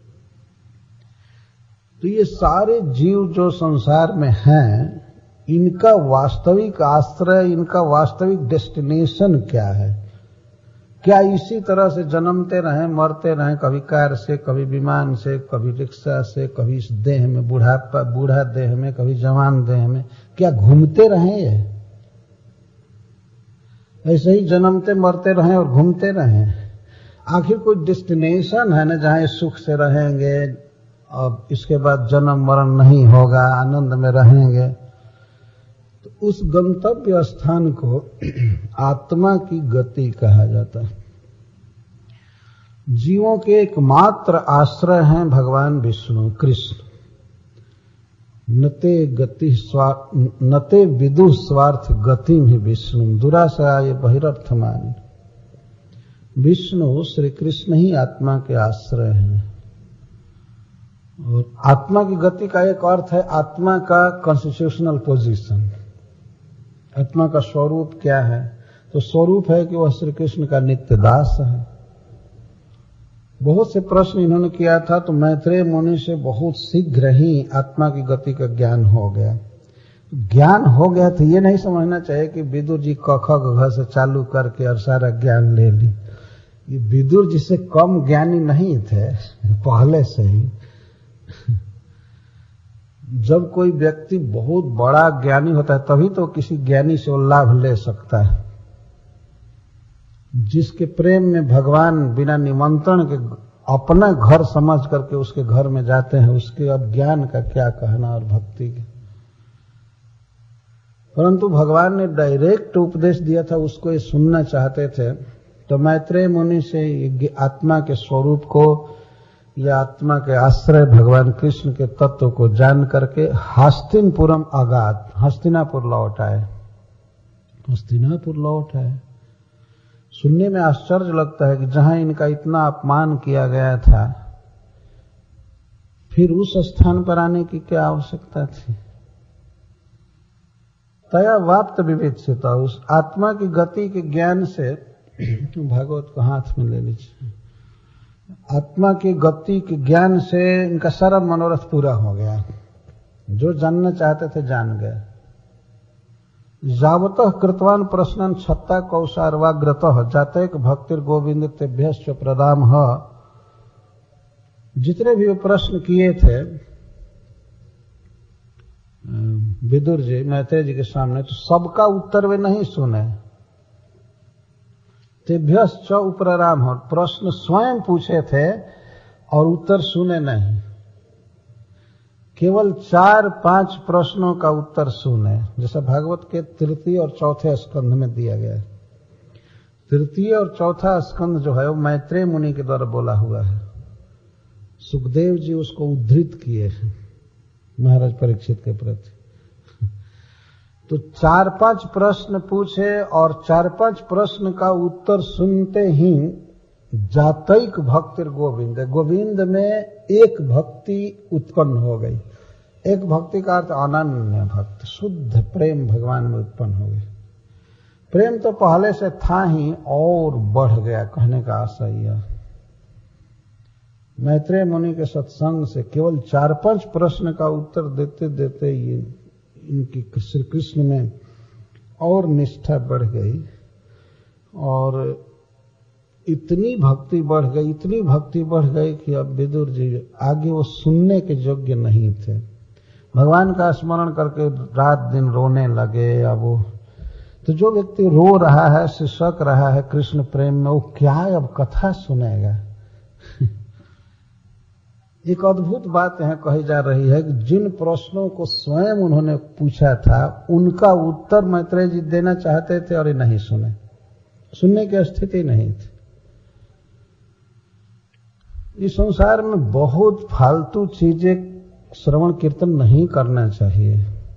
तो ये सारे जीव जो संसार में हैं, इनका वास्तविक आश्रय, इनका वास्तविक डेस्टिनेशन क्या है? क्या इसी तरह से जन्मते रहें, मरते रहें, कभी कार से, कभी विमान से, कभी रिक्शा से, कभी इस देह में, बूढ़ापा, बूढ़ा देह में, कभी जवान देह में, क्या घूमते रहें? ये ऐसे ही जन्मते मरते रहें और घूमते रहें? आखिर कोई डेस्टिनेशन है ना, जहां सुख से रहेंगे और इसके बाद जन्म मरण नहीं होगा, आनंद में रहेंगे। तो उस गंतव्य स्थान को आत्मा की गति कहा जाता है। जीवों के एकमात्र आश्रय हैं भगवान विष्णु कृष्ण। नते गति नते विदु स्वार्थ गति में विष्णु दुराशय बहिरर्थमान। विष्णु श्री कृष्ण ही आत्मा के आश्रय हैं। और आत्मा की गति का एक अर्थ है आत्मा का कॉन्स्टिट्यूशनल पोजीशन। आत्मा का स्वरूप क्या है? तो स्वरूप है कि वह श्री कृष्ण का नित्य दास है। बहुत से प्रश्न इन्होंने किया था, तो मैत्रेय मुनि से बहुत शीघ्र ही आत्मा की गति का ज्ञान हो गया। ज्ञान हो गया तो ये नहीं समझना चाहिए कि विदुर जी क ख ग घ से चालू करके और सारा ज्ञान ले ली। ये विदुर जी से कम ज्ञानी नहीं थे पहले से ही। जब कोई व्यक्ति बहुत बड़ा ज्ञानी होता है तभी तो किसी ज्ञानी से वो लाभ ले सकता है। जिसके प्रेम में भगवान बिना निमंत्रण के अपना घर समझ करके उसके घर में जाते हैं, उसके अब ज्ञान का क्या कहना और भक्ति के। परंतु भगवान ने डायरेक्ट उपदेश दिया था, उसको ये सुनना चाहते थे। तो मैत्रेय मुनि से आत्मा के स्वरूप को या आत्मा के आश्रय भगवान कृष्ण के तत्व को जान करके हस्तिनापुरम आगात, हस्तिनापुर लौट आए। हस्तिनापुर लौट आए। सुनने में आश्चर्य लगता है कि जहां इनका इतना अपमान किया गया था, फिर उस स्थान पर आने की क्या आवश्यकता थी? तया वाप्त विवेक से था। उस आत्मा की गति के ज्ञान से भागवत को हाथ में ले लीजिए। आत्मा की गति के ज्ञान से इनका सारा मनोरथ पूरा हो गया। जो जानना चाहते थे जान गए। जावतः कृतवान प्रश्नन छत्ता कौशारवाग्रतः जातैक भक्तिर गोविंद तेभ्यश्च प्रदाम। जितने भी प्रश्न किए थे विदुर जी मैत्रेय जी के सामने, तो सबका उत्तर वे नहीं सुने। तेभ्यश्च उपराम हो, प्रश्न स्वयं पूछे थे और उत्तर सुने नहीं। केवल चार पांच प्रश्नों का उत्तर सुने, जैसा भागवत के तृतीय और चौथे स्कंध में दिया गया है। तृतीय और चौथा स्कंध जो है वो मैत्रेय मुनि के द्वारा बोला हुआ है। सुखदेव जी उसको उद्धृत किए हैं महाराज परीक्षित के प्रति। तो चार पांच प्रश्न पूछे और चार पांच प्रश्न का उत्तर सुनते ही जातैक भक्तिर गोविंद, गोविंद में एक भक्ति उत्पन्न हो गई। एक भक्ति का अर्थ अनन्य भक्त, शुद्ध प्रेम भगवान में उत्पन्न हो गई। प्रेम तो पहले से था ही और बढ़ गया, कहने का आशय यह। मैत्रेय मुनि के सत्संग से केवल चार पांच प्रश्न का उत्तर देते देते ये इनकी श्री कृष्ण में और निष्ठा बढ़ गई और इतनी भक्ति बढ़ गई, इतनी भक्ति बढ़ गई कि अब विदुर जी आगे वो सुनने के योग्य नहीं थे। भगवान का स्मरण करके रात दिन रोने लगे। अब वो तो जो व्यक्ति रो रहा है, सिसक रहा है कृष्ण प्रेम में, वो क्या अब कथा सुनेगा। एक अद्भुत बात यहाँ कही जा रही है कि जिन प्रश्नों को स्वयं उन्होंने पूछा था उनका उत्तर मैत्रेय जी देना चाहते थे और ये नहीं सुने, सुनने की स्थिति नहीं थी। इस संसार में बहुत फालतू चीजें श्रवण कीर्तन नहीं करना चाहिए।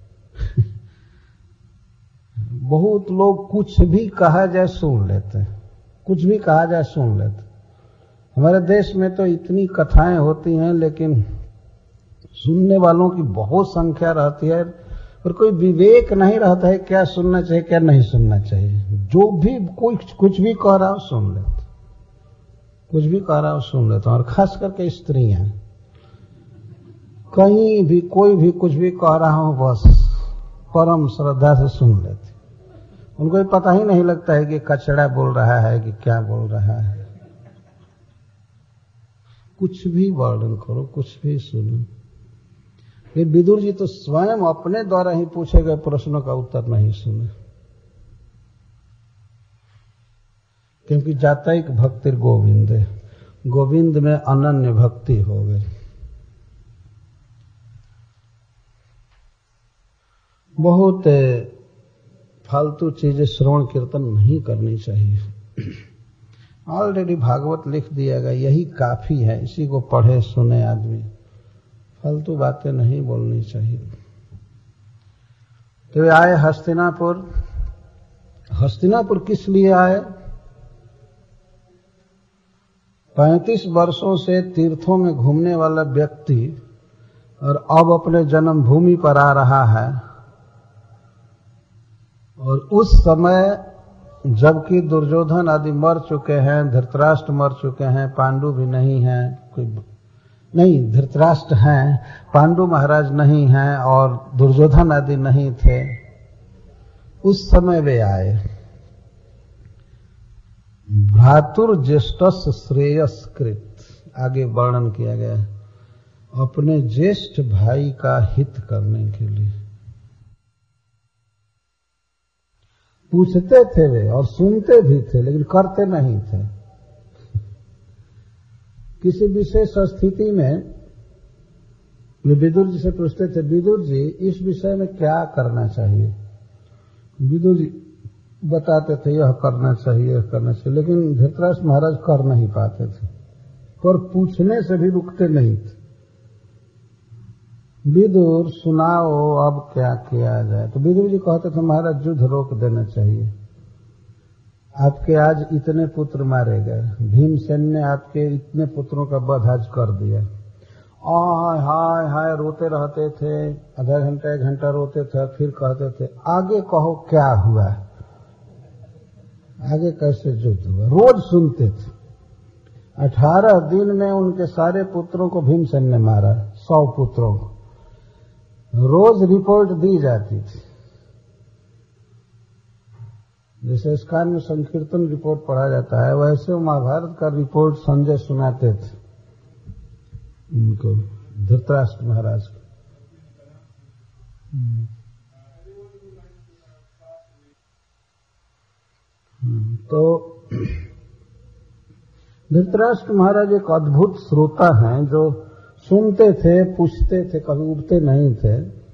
बहुत लोग कुछ भी कहा जाए सुन लेते हैं, कुछ भी कहा जाए सुन लेते। हमारे देश में तो इतनी कथाएं होती हैं लेकिन सुनने वालों की बहुत संख्या रहती है और कोई विवेक नहीं रहता है क्या सुनना चाहिए क्या नहीं सुनना चाहिए। जो भी कोई कुछ भी कह रहा हो सुन लेते, कुछ भी कह रहा हो सुन लेते। और खास करके स्त्रियां कहीं भी कोई भी कुछ भी कह रहा हो बस परम श्रद्धा से सुन लेते। उनको पता ही नहीं लगता है कि कचड़ा बोल रहा है कि क्या बोल रहा है। कुछ भी वर्णन करो, कुछ भी सुनो। ये विदुर जी तो स्वयं अपने द्वारा ही पूछे गए प्रश्नों का उत्तर नहीं सुने, क्योंकि जातैक भक्ति गोविंद, गोविंद में अनन्य भक्ति हो गई। बहुत फालतू चीजें श्रवण कीर्तन नहीं करनी चाहिए। ऑलरेडी भागवत लिख दिया गया, यही काफी है, इसी को पढ़े सुने आदमी, फालतू बातें नहीं बोलनी चाहिए। तो वे आए हस्तिनापुर। हस्तिनापुर किस लिए आए? पैंतीस वर्षों से तीर्थों में घूमने वाला व्यक्ति और अब अपने जन्मभूमि पर आ रहा है, और उस समय जबकि दुर्योधन आदि मर चुके हैं, धृतराष्ट्र मर चुके हैं, पांडु भी नहीं हैं, कोई नहीं, धृतराष्ट्र हैं, पांडु महाराज नहीं हैं और दुर्योधन आदि नहीं थे, उस समय वे आए। भ्रातुर ज्येष्ठस श्रेयस्कृत, आगे वर्णन किया गया, अपने ज्येष्ठ भाई का हित करने के लिए पूछते थे वे और सुनते भी थे लेकिन करते नहीं थे। किसी विशेष स्थिति में वे विदुर जी से पूछते थे, विदुर जी इस विषय में क्या करना चाहिए? विदुर जी बताते थे यह करना चाहिए, यह करना चाहिए, लेकिन धृतराष्ट्र महाराज कर नहीं पाते थे, पर पूछने से भी रुकते नहीं थे। विदुर सुनाओ अब क्या किया जाए? तो विदुर जी कहते थे महाराज युद्ध रोक देना चाहिए, आपके आज इतने पुत्र मारे गए, भीमसेन ने आपके इतने पुत्रों का वध आज कर दिया। हाय हाय हाय रोते रहते थे, आधा घंटा एक घंटा रोते थे, फिर कहते थे आगे कहो क्या हुआ, आगे कैसे युद्ध हुआ, रोज सुनते थे। अठारह दिन में उनके सारे पुत्रों को भीमसेन ने मारा, सौ पुत्रों को, रोज रिपोर्ट दी जाती थी। जैसे स्कान में संकीर्तन रिपोर्ट पढ़ा जाता है, वैसे महाभारत का रिपोर्ट संजय सुनाते थे उनको, धृतराष्ट्र महाराज को। तो धृतराष्ट्र महाराज एक अद्भुत श्रोता हैं जो सुनते थे, पूछते थे, कभी उठते नहीं थे।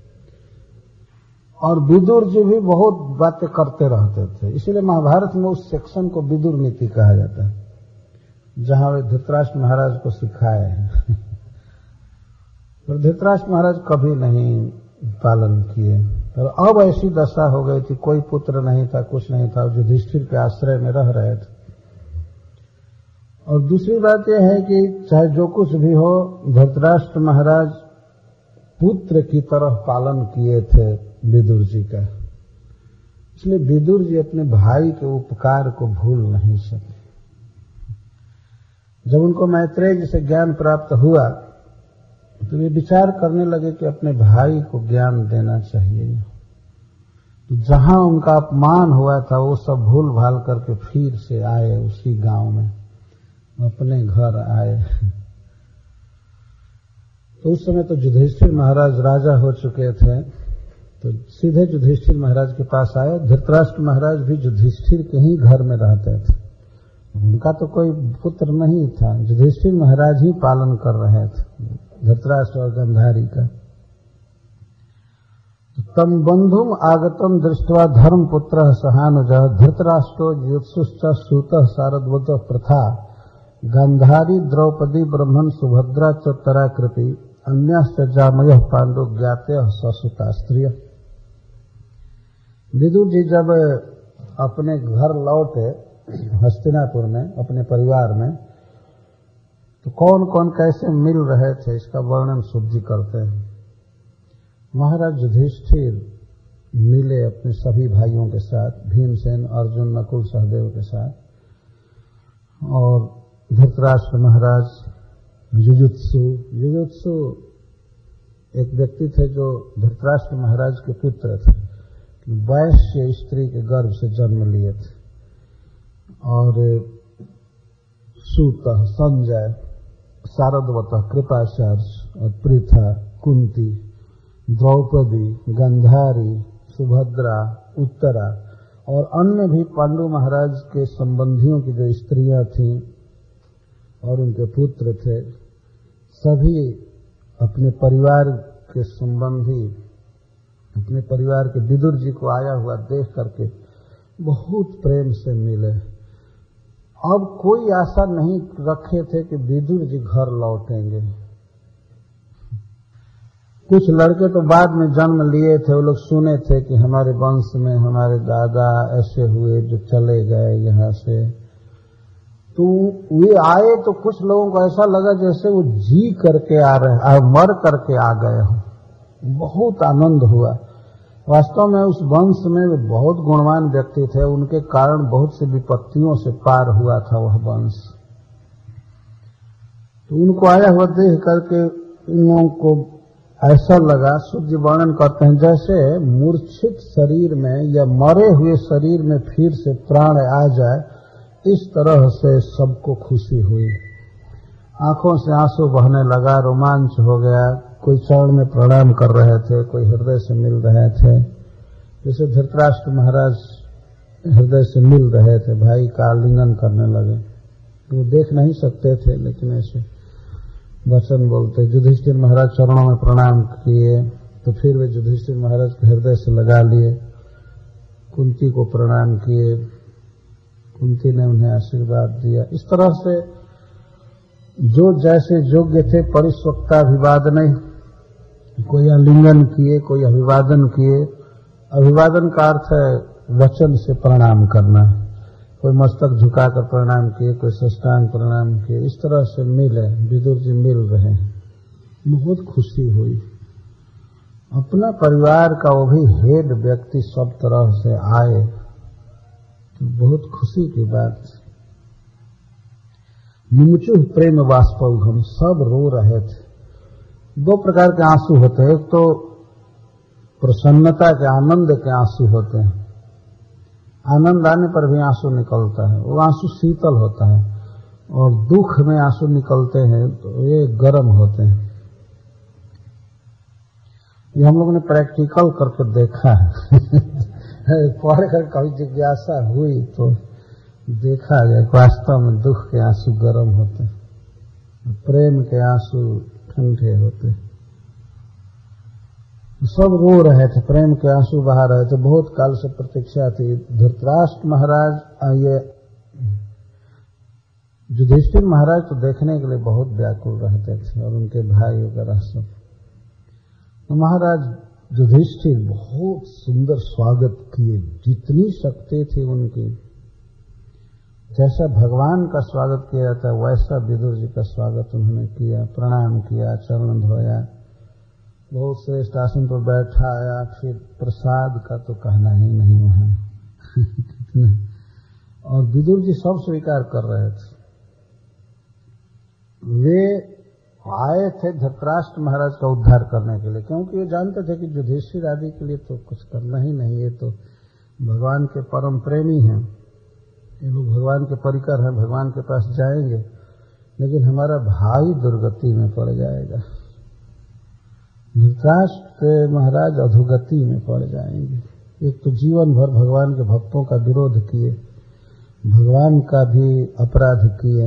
और विदुर जी भी बहुत बातें करते रहते थे, इसलिए महाभारत में उस सेक्शन को विदुर नीति कहा जाता है, जहां वे धृतराष्ट्र महाराज को सिखाए हैं। और धृतराष्ट्र महाराज कभी नहीं पालन किए। और अब ऐसी दशा हो गई थी, कोई पुत्र नहीं था, कुछ नहीं था, युधिष्ठिर के आश्रय में रह रहे थे। और दूसरी बात यह है कि चाहे जो कुछ भी हो, धृतराष्ट्र महाराज पुत्र की तरह पालन किए थे विदुर जी का, इसलिए विदुर जी अपने भाई के उपकार को भूल नहीं सके। जब उनको मैत्रेय जी से ज्ञान प्राप्त हुआ तो वे विचार करने लगे कि अपने भाई को ज्ञान देना चाहिए। तो जहां उनका अपमान हुआ था वो सब भूल भाल करके फिर से आए उसी गांव में। अपने घर आए। तो उस समय तो युधिष्ठिर महाराज राजा हो चुके थे, तो सीधे युधिष्ठिर महाराज के पास आए। धृतराष्ट्र महाराज भी युधिष्ठिर के ही घर में रहते थे, उनका तो कोई पुत्र नहीं था, युधिष्ठिर महाराज ही पालन कर रहे थे धृतराष्ट्र और गांधारी का। तम बंधुम आगतम दृष्ट्वा धर्मपुत्र सहानुजः धृतराष्ट्रो युत्सुश्च सूतः शारद्वतः प्रथा गांधारी द्रौपदी ब्रह्मण सुभद्रा चोत्तराकृति अन्यश्च जामयः पांडु ज्ञातयः ससुता स्त्रिय। विदुर जी जब अपने घर लौटे हस्तिनापुर में अपने परिवार में, तो कौन कौन कैसे मिल रहे थे इसका वर्णन शुभ जी करते हैं। महाराज युधिष्ठिर मिले अपने सभी भाइयों के साथ, भीमसेन, अर्जुन, नकुल, सहदेव के साथ, और धृतराष्ट्र महाराज युयुत्सु युयुत्सु एक व्यक्ति थे जो धृतराष्ट्र महाराज के पुत्र थे, वैश्य स्त्री के गर्भ से जन्म लिए थे। और सूत, संजय, शारद्वत, कृपाचार्य और पृथा, कुंती, द्रौपदी, गांधारी, सुभद्रा, उत्तरा और अन्य भी पांडु महाराज के संबंधियों की जो स्त्रियां थीं और उनके पुत्र थे, सभी अपने परिवार के संबंधी, अपने परिवार के विदुर जी को आया हुआ देख करके बहुत प्रेम से मिले। अब कोई आशा नहीं रखे थे कि विदुर जी घर लौटेंगे। कुछ लड़के तो बाद में जन्म लिए थे, वो लोग सुने थे कि हमारे वंश में हमारे दादा ऐसे हुए जो चले गए यहाँ से, तो वे आए तो कुछ लोगों को ऐसा लगा जैसे वो जी करके आ रहे, मर करके आ गए हो। बहुत आनंद हुआ। वास्तव में उस वंश में वे बहुत गुणवान व्यक्ति थे, उनके कारण बहुत सी विपत्तियों से पार हुआ था वह वंश। तो उनको आया हुआ देख करके इन लोगों को ऐसा लगा, सूर्य वर्णन करते हैं, जैसे मूर्छित शरीर में या मरे हुए शरीर में फिर से प्राण आ जाए, इस तरह से सबको खुशी हुई। आंखों से आंसू बहने लगा, रोमांच हो गया। कोई चरण में प्रणाम कर रहे थे, कोई हृदय से मिल रहे थे। जैसे धृतराष्ट्र महाराज हृदय से मिल रहे थे, भाई का आलिंगन करने लगे। वो देख नहीं सकते थे, लेकिन ऐसे वचन बोलते। युधिष्ठिर महाराज चरणों में प्रणाम किए, तो फिर वे युधिष्ठिर महाराज के हृदय से लगा लिए। कुंती को प्रणाम किए, कुंती ने उन्हें आशीर्वाद दिया। इस तरह से जो जैसे योग्य थे, परिस्वक्ताभिवादन नहीं, कोई आलिंगन किए, कोई अभिवादन किए। अभिवादन का अर्थ है वचन से प्रणाम करना। कोई मस्तक झुकाकर प्रणाम किए, कोई साष्टांग प्रणाम किए। इस तरह से मिले, विदुर जी मिल रहे हैं, बहुत खुशी हुई। अपना परिवार का वो भी हेड व्यक्ति सब तरह से आए, तो बहुत खुशी की बात। मुमुचु प्रेम वाष्पौ, हम सब रो रहे थे। दो प्रकार के आंसू होते हैं, एक तो प्रसन्नता के, आनंद के आंसू होते हैं। आनंद आने पर भी आंसू निकलता है, वो आंसू शीतल होता है। और दुख में आंसू निकलते हैं तो ये गर्म होते हैं। ये हम लोगों ने प्रैक्टिकल करके देखा है। पढ़ कर कभी जिज्ञासा हुई तो देखा गया वास्तव में दुख के आंसू गर्म होते हैं, प्रेम के आंसू ठंडे होते हैं। सब रो रहे थे, प्रेम के आंसू बहा रहे थे। बहुत काल से प्रतीक्षा थी। धृतराष्ट्र महाराज, ये युधिष्ठिर महाराज तो देखने के लिए बहुत व्याकुल रहते थे, और उनके भाई वगैरह सब। तो महाराज युधिष्ठिर बहुत सुंदर स्वागत किए, जितनी शक्ति थी उनकी। जैसा भगवान का स्वागत किया जाता है वैसा विदुर जी का स्वागत उन्होंने किया। प्रणाम किया, चरण धोया, बहुत श्रेष्ठ आसन पर बैठाया। फिर प्रसाद का तो कहना ही नहीं वहां। और विदुर जी सब स्वीकार कर रहे थे। वे आए थे धृतराष्ट्र महाराज का उद्धार करने के लिए, क्योंकि वे जानते थे कि युधिष्ठिर आदि के लिए तो कुछ करना ही नहीं, ये तो भगवान के परम प्रेमी हैं, ये लोग भगवान के परिकर हैं, भगवान के पास जाएंगे। लेकिन हमारा भाई दुर्गति में पड़ जाएगा। धृतराष्ट्र महाराज अधोगति में पड़ जाएंगे। एक तो जीवन भर भगवान के भक्तों का विरोध किए, भगवान का भी अपराध किए।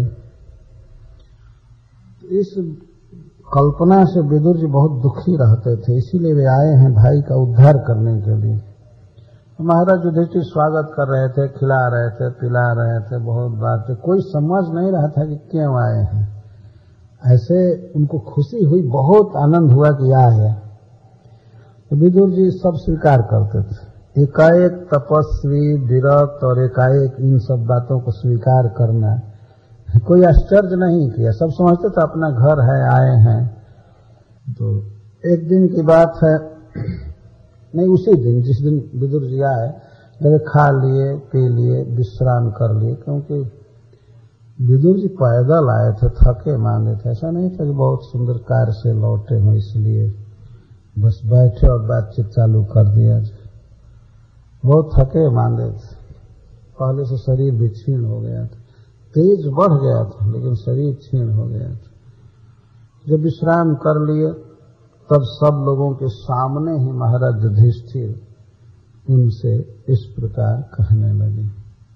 इस कल्पना से विदुर जी बहुत दुखी रहते थे, इसीलिए वे आए हैं भाई का उद्धार करने के लिए। महाराज युधिष्ठिर स्वागत कर रहे थे, खिला रहे थे, पिला रहे थे, बहुत बात, कोई समझ नहीं रहा था कि क्यों आए हैं। ऐसे उनको खुशी हुई, बहुत आनंद हुआ कि आए। तो विदुर जी सब स्वीकार करते थे। एकाएक तपस्वी, विरक्त और एकाएक इन सब बातों को स्वीकार करना, कोई आश्चर्य नहीं किया। सब समझते थे अपना घर है, आए हैं। तो एक दिन की बात है, नहीं उसी दिन जिस दिन विदुर जी आए, जब खा लिए, पी लिए, विश्राम कर लिए, क्योंकि विदुर जी पैदल आए थे, थके मांदे थे। ऐसा नहीं था कि बहुत सुंदर कार से लौटे हो, इसलिए बस बैठे और बातचीत चालू कर दिया। बहुत थके मांदे थे, पहले से शरीर भी क्षीण हो गया था, तेज बढ़ गया था लेकिन शरीर क्षीण हो गया था। जब विश्राम कर लिए तब सब लोगों के सामने ही महाराज युधिष्ठिर उनसे इस प्रकार कहने लगे।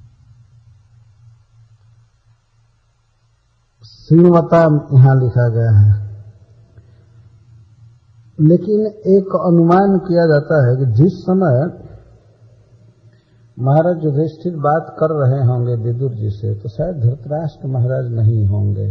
श्रीमता यहां लिखा गया है, लेकिन एक अनुमान किया जाता है कि जिस समय महाराज युधिष्ठिर बात कर रहे होंगे विदुर जी से, तो शायद धृतराष्ट्र महाराज नहीं होंगे।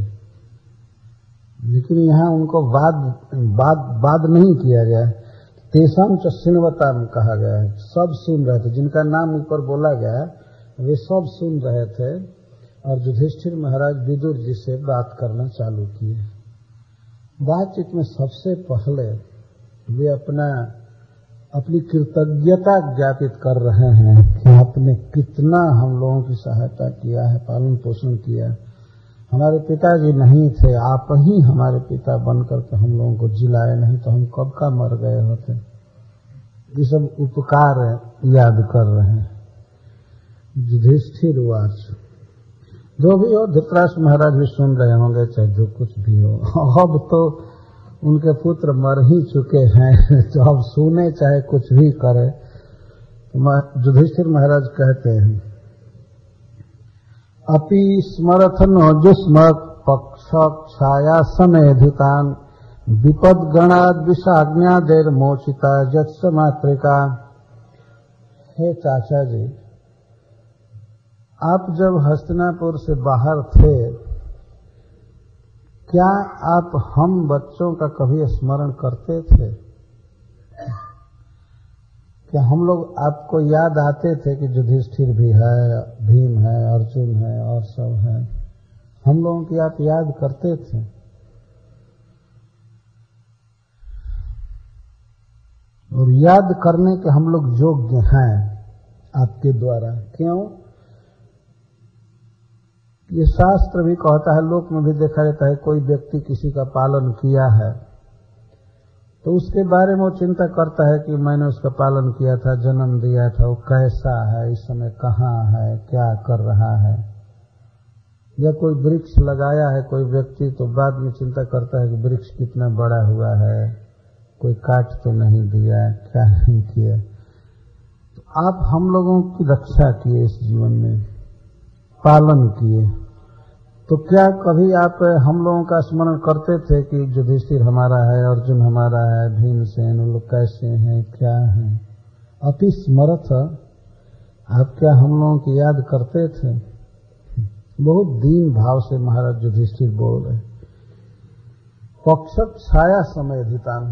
लेकिन यहाँ उनको वाद वाद वाद नहीं किया गया है। तेषाम च श्रृण्वताम कहा गया है, सब सुन रहे थे। जिनका नाम ऊपर बोला गया वे सब सुन रहे थे और युधिष्ठिर महाराज विदुर जी से बात करना चालू किए। बातचीत में सबसे पहले वे अपना अपनी कृतज्ञता ज्ञापित कर रहे हैं कि आपने कितना हम लोगों की सहायता किया है, पालन पोषण किया। हमारे पिताजी नहीं थे, आप ही हमारे पिता बनकर के हम लोगों को जिलाए, नहीं तो हम कब का मर गए होते। ये सब उपकार याद कर रहे हैं। युधिष्ठिर वाच, जो भी हो, धृतराष्ट्र महाराज भी सुन रहे होंगे, चाहे जो कुछ भी हो। अब तो उनके पुत्र मर ही चुके हैं, तो अब सुने चाहे कुछ भी करे। युधिष्ठिर महाराज कहते हैं, अपि स्मरथनो जुस्म पक्ष छाया समेधितान विपद गणाद विषाज्ञा देर मोचिता जत्स मातृका। हे चाचा जी, आप जब हस्तिनापुर से बाहर थे, क्या आप हम बच्चों का कभी स्मरण करते थे? क्या हम लोग आपको याद आते थे कि युधिष्ठिर भी है, भीम है, अर्जुन है और सब है? हम लोगों की आप याद करते थे? और याद करने के हम लोग योग्य हैं आपके द्वारा। क्यों? ये शास्त्र भी कहता है, लोक में भी देखा जाता है, कोई व्यक्ति किसी का पालन किया है तो उसके बारे में वो चिंता करता है कि मैंने उसका पालन किया था, जन्म दिया था, वो कैसा है, इस समय कहाँ है, क्या कर रहा है। या कोई वृक्ष लगाया है कोई व्यक्ति, तो बाद में चिंता करता है कि वृक्ष कितना बड़ा हुआ है, कोई काट तो नहीं दिया, क्या नहीं किया। तो आप हम लोगों की रक्षा किए, इस जीवन में पालन किए, तो क्या कभी आप हम लोगों का स्मरण करते थे कि युधिष्ठिर हमारा है, अर्जुन हमारा है, भीमसेन, उन लोग कैसे हैं, क्या हैं? अपि स्मरथ, आप क्या हम लोगों की याद करते थे? बहुत दीन भाव से महाराज युधिष्ठिर बोल रहे। पक्षक छाया समेधितान,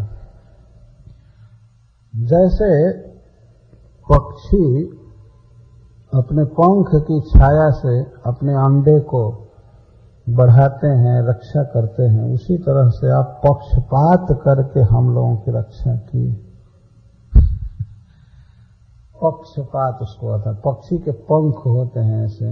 जैसे पक्षी अपने पंख की छाया से अपने अंडे को बढ़ाते हैं, रक्षा करते हैं, उसी तरह से आप पक्षपात करके हम लोगों की रक्षा की। पक्षपात उसको होता है, पक्षी के पंख होते हैं ऐसे।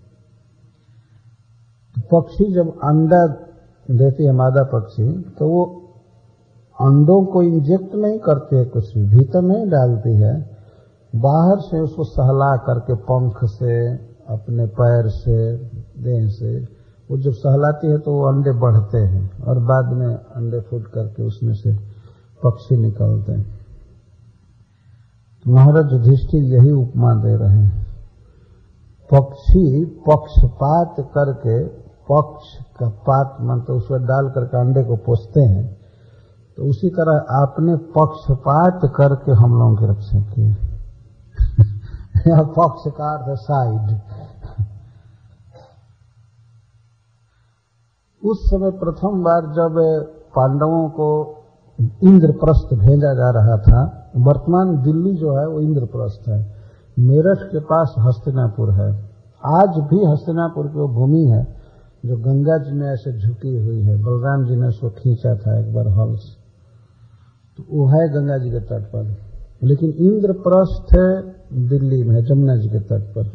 तो पक्षी जब अंडा देती है, मादा पक्षी, तो वो अंडों को इंजेक्ट नहीं करती है, कुछ भी भीतर नहीं डालती है, बाहर से उसको सहला करके पंख से, अपने पैर से, देह से वो जब सहलाती है तो वो अंडे बढ़ते हैं और बाद में अंडे फूट करके उसमें से पक्षी निकलते हैं। तो महाराज युधिष्ठिर यही उपमा दे रहे हैं। पक्षी पक्षपात करके, पक्ष का पात मन तो उसमें डाल करके अंडे को पोसते हैं, तो उसी तरह आपने पक्षपात करके हम लोगों की रक्षा की। यह पक्ष का अर्थ साइड। उस समय प्रथम बार जब पांडवों को इंद्रप्रस्थ भेजा जा रहा था, वर्तमान दिल्ली जो है वो इंद्रप्रस्थ है, मेरठ के पास हस्तिनापुर है। आज भी हस्तिनापुर की वो भूमि है जो गंगा जी में ऐसे झुकी हुई है। बलराम जी ने उसको खींचा था एक बार हल से, तो वो है गंगा जी के तट पर। लेकिन इंद्रप्रस्थ दिल्ली में है, जमुना जी के तट पर।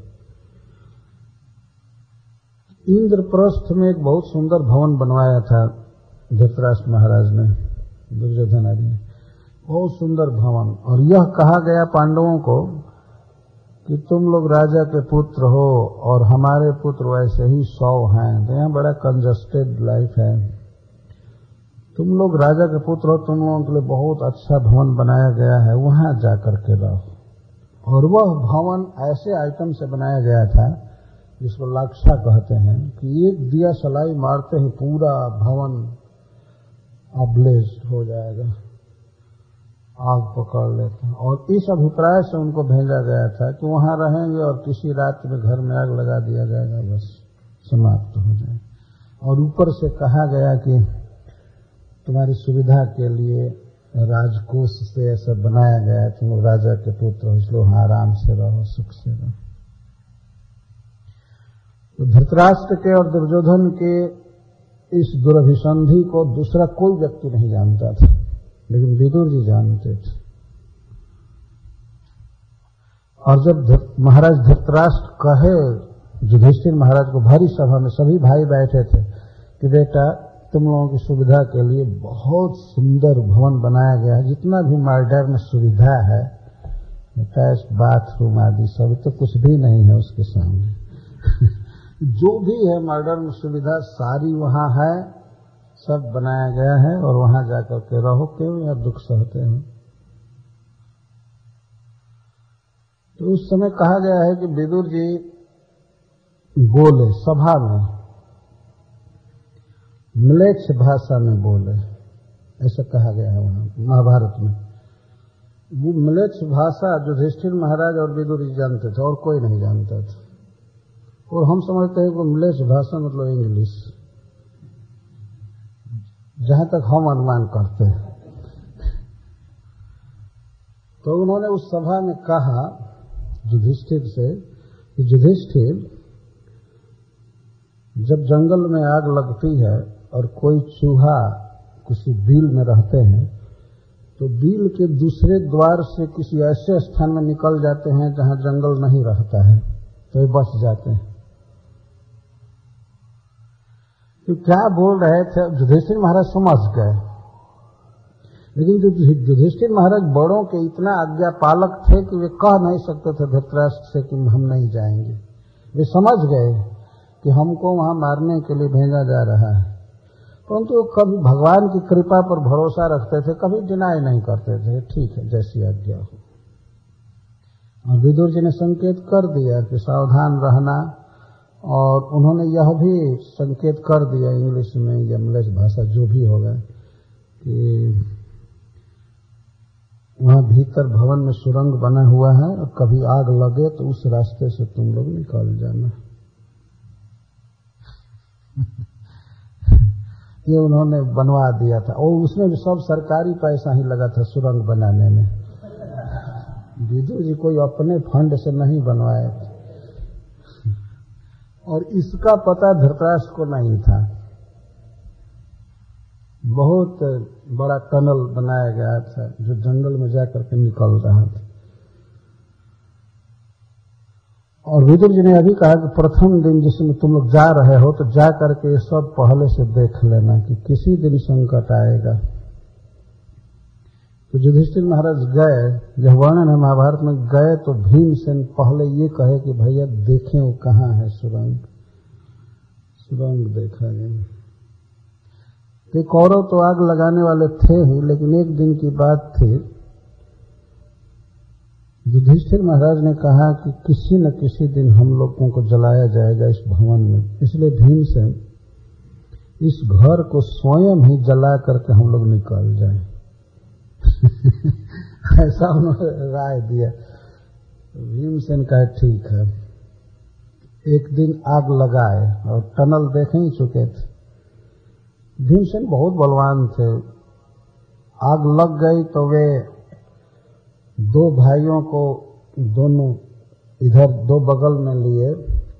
इंद्रप्रस्थ में एक बहुत सुंदर भवन बनवाया था धृतराष्ट्र महाराज ने, दुर्योधन आदि ने, बहुत सुंदर भवन। और यह कहा गया पांडवों को कि तुम लोग राजा के पुत्र हो और हमारे पुत्र वैसे ही सौ हैं, तो यहाँ बड़ा कंजस्टेड लाइफ है। तुम लोग राजा के पुत्र हो, तुम लोगों के लिए बहुत अच्छा भवन बनाया गया है, वहां जाकर के रहो। और वह भवन ऐसे आइटम से बनाया गया था जिसको लाक्षा कहते हैं, कि एक दिया सलाई मारते ही पूरा भवन अब्लेज हो जाएगा, आग पकड़ लेते हैं। और इस अभिप्राय से उनको भेजा गया था कि वहां रहेंगे और किसी रात में घर में आग लगा दिया जाएगा, बस समाप्त हो जाए। और ऊपर से कहा गया कि तुम्हारी सुविधा के लिए राजकोष से ऐसा बनाया गया है, तुम राजा के पुत्र हो, इसलिए वहां आराम से रहो, सुख से रहो। तो धृतराष्ट्र के और दुर्योधन के इस दुरभिसंधि को दूसरा कोई व्यक्ति नहीं जानता था, लेकिन विदुर जी जानते थे। और जब महाराज धृतराष्ट्र कहे युधिष्ठिर महाराज को, भरी सभा में सभी भाई बैठे थे, कि बेटा तुम लोगों की सुविधा के लिए बहुत सुंदर भवन बनाया गया है, जितना भी मॉडर्न सुविधा है, अटैच बाथरूम आदि सब, तो कुछ भी नहीं है उसके सामने। जो भी है मॉडर्न सुविधा सारी वहां है, सब बनाया गया है, और वहां जाकर के रहो, क्यों या दुख सहते हैं। तो उस समय कहा गया है कि विदुर जी बोले सभा में, म्लेच्छ भाषा में बोले, ऐसा कहा गया है वहां महाभारत में। वो म्लेच्छ भाषा युधिष्ठिर महाराज और विदुर जी जानते थे, और कोई नहीं जानता था। और हम समझते हैं कि म्लेच्छ भाषा मतलब इंग्लिश, जहां तक हम अनुमान करते हैं। तो उन्होंने उस सभा में कहा युधिष्ठिर से कि युधिष्ठिर, जब जंगल में आग लगती है और कोई चूहा किसी बील में रहते हैं, तो बील के दूसरे द्वार से किसी ऐसे स्थान में निकल जाते हैं जहां जंगल नहीं रहता है, तो ये बच जाते हैं। तो क्या बोल रहे थे युधिष्ठिर महाराज समझ गए, लेकिन युधिष्ठिर महाराज बड़ों के इतना आज्ञा पालक थे कि वे कह नहीं सकते थे धृतराष्ट्र से कि हम नहीं जाएंगे। वे समझ गए कि हमको वहां मारने के लिए भेजा जा रहा है, परंतु वो कभी भगवान की कृपा पर भरोसा रखते थे, कभी डिनाई नहीं करते थे, ठीक है जैसी आज्ञा हो। और विदुर जी ने संकेत कर दिया कि सावधान रहना, और उन्होंने यह भी संकेत कर दिया इंग्लिश में या म्लेच्छ भाषा जो भी होगा कि वहां भीतर भवन में सुरंग बना हुआ है, और कभी आग लगे तो उस रास्ते से तुम लोग निकल जाना। ये उन्होंने बनवा दिया था, और उसमें भी सब सरकारी पैसा ही लगा था सुरंग बनाने में। विदुर जी कोई अपने फंड से नहीं बनवाए थे, और इसका पता धृतराष्ट्र को नहीं था। बहुत बड़ा टनल बनाया गया था जो जंगल में जाकर के निकल रहा था। और विदुर जी ने अभी कहा कि प्रथम दिन जिसमें तुम लोग जा रहे हो, तो जा करके सब पहले से देख लेना कि किसी दिन संकट आएगा। तो युधिष्ठिर महाराज गए, जब वर्णन है महाभारत में, गए तो भीमसेन पहले ये कहे कि भैया देखें वो कहाँ है सुरंग। सुरंग देखा गया। कि कौरव तो आग लगाने वाले थे ही, लेकिन एक दिन की बात थी, युधिष्ठिर महाराज ने कहा कि किसी न किसी दिन हम लोगों को जलाया जाएगा इस भवन में, इसलिए भीमसेन इस घर को स्वयं ही जला करके हम लोग निकल जाएं। ऐसा उन्होंने राय दिया। भीमसेन कहा ठीक है। एक दिन आग लगाए और टनल देख ही चुके थे। भीमसेन बहुत बलवान थे। आग लग गई तो वे दो भाइयों को दोनों इधर दो बगल में लिए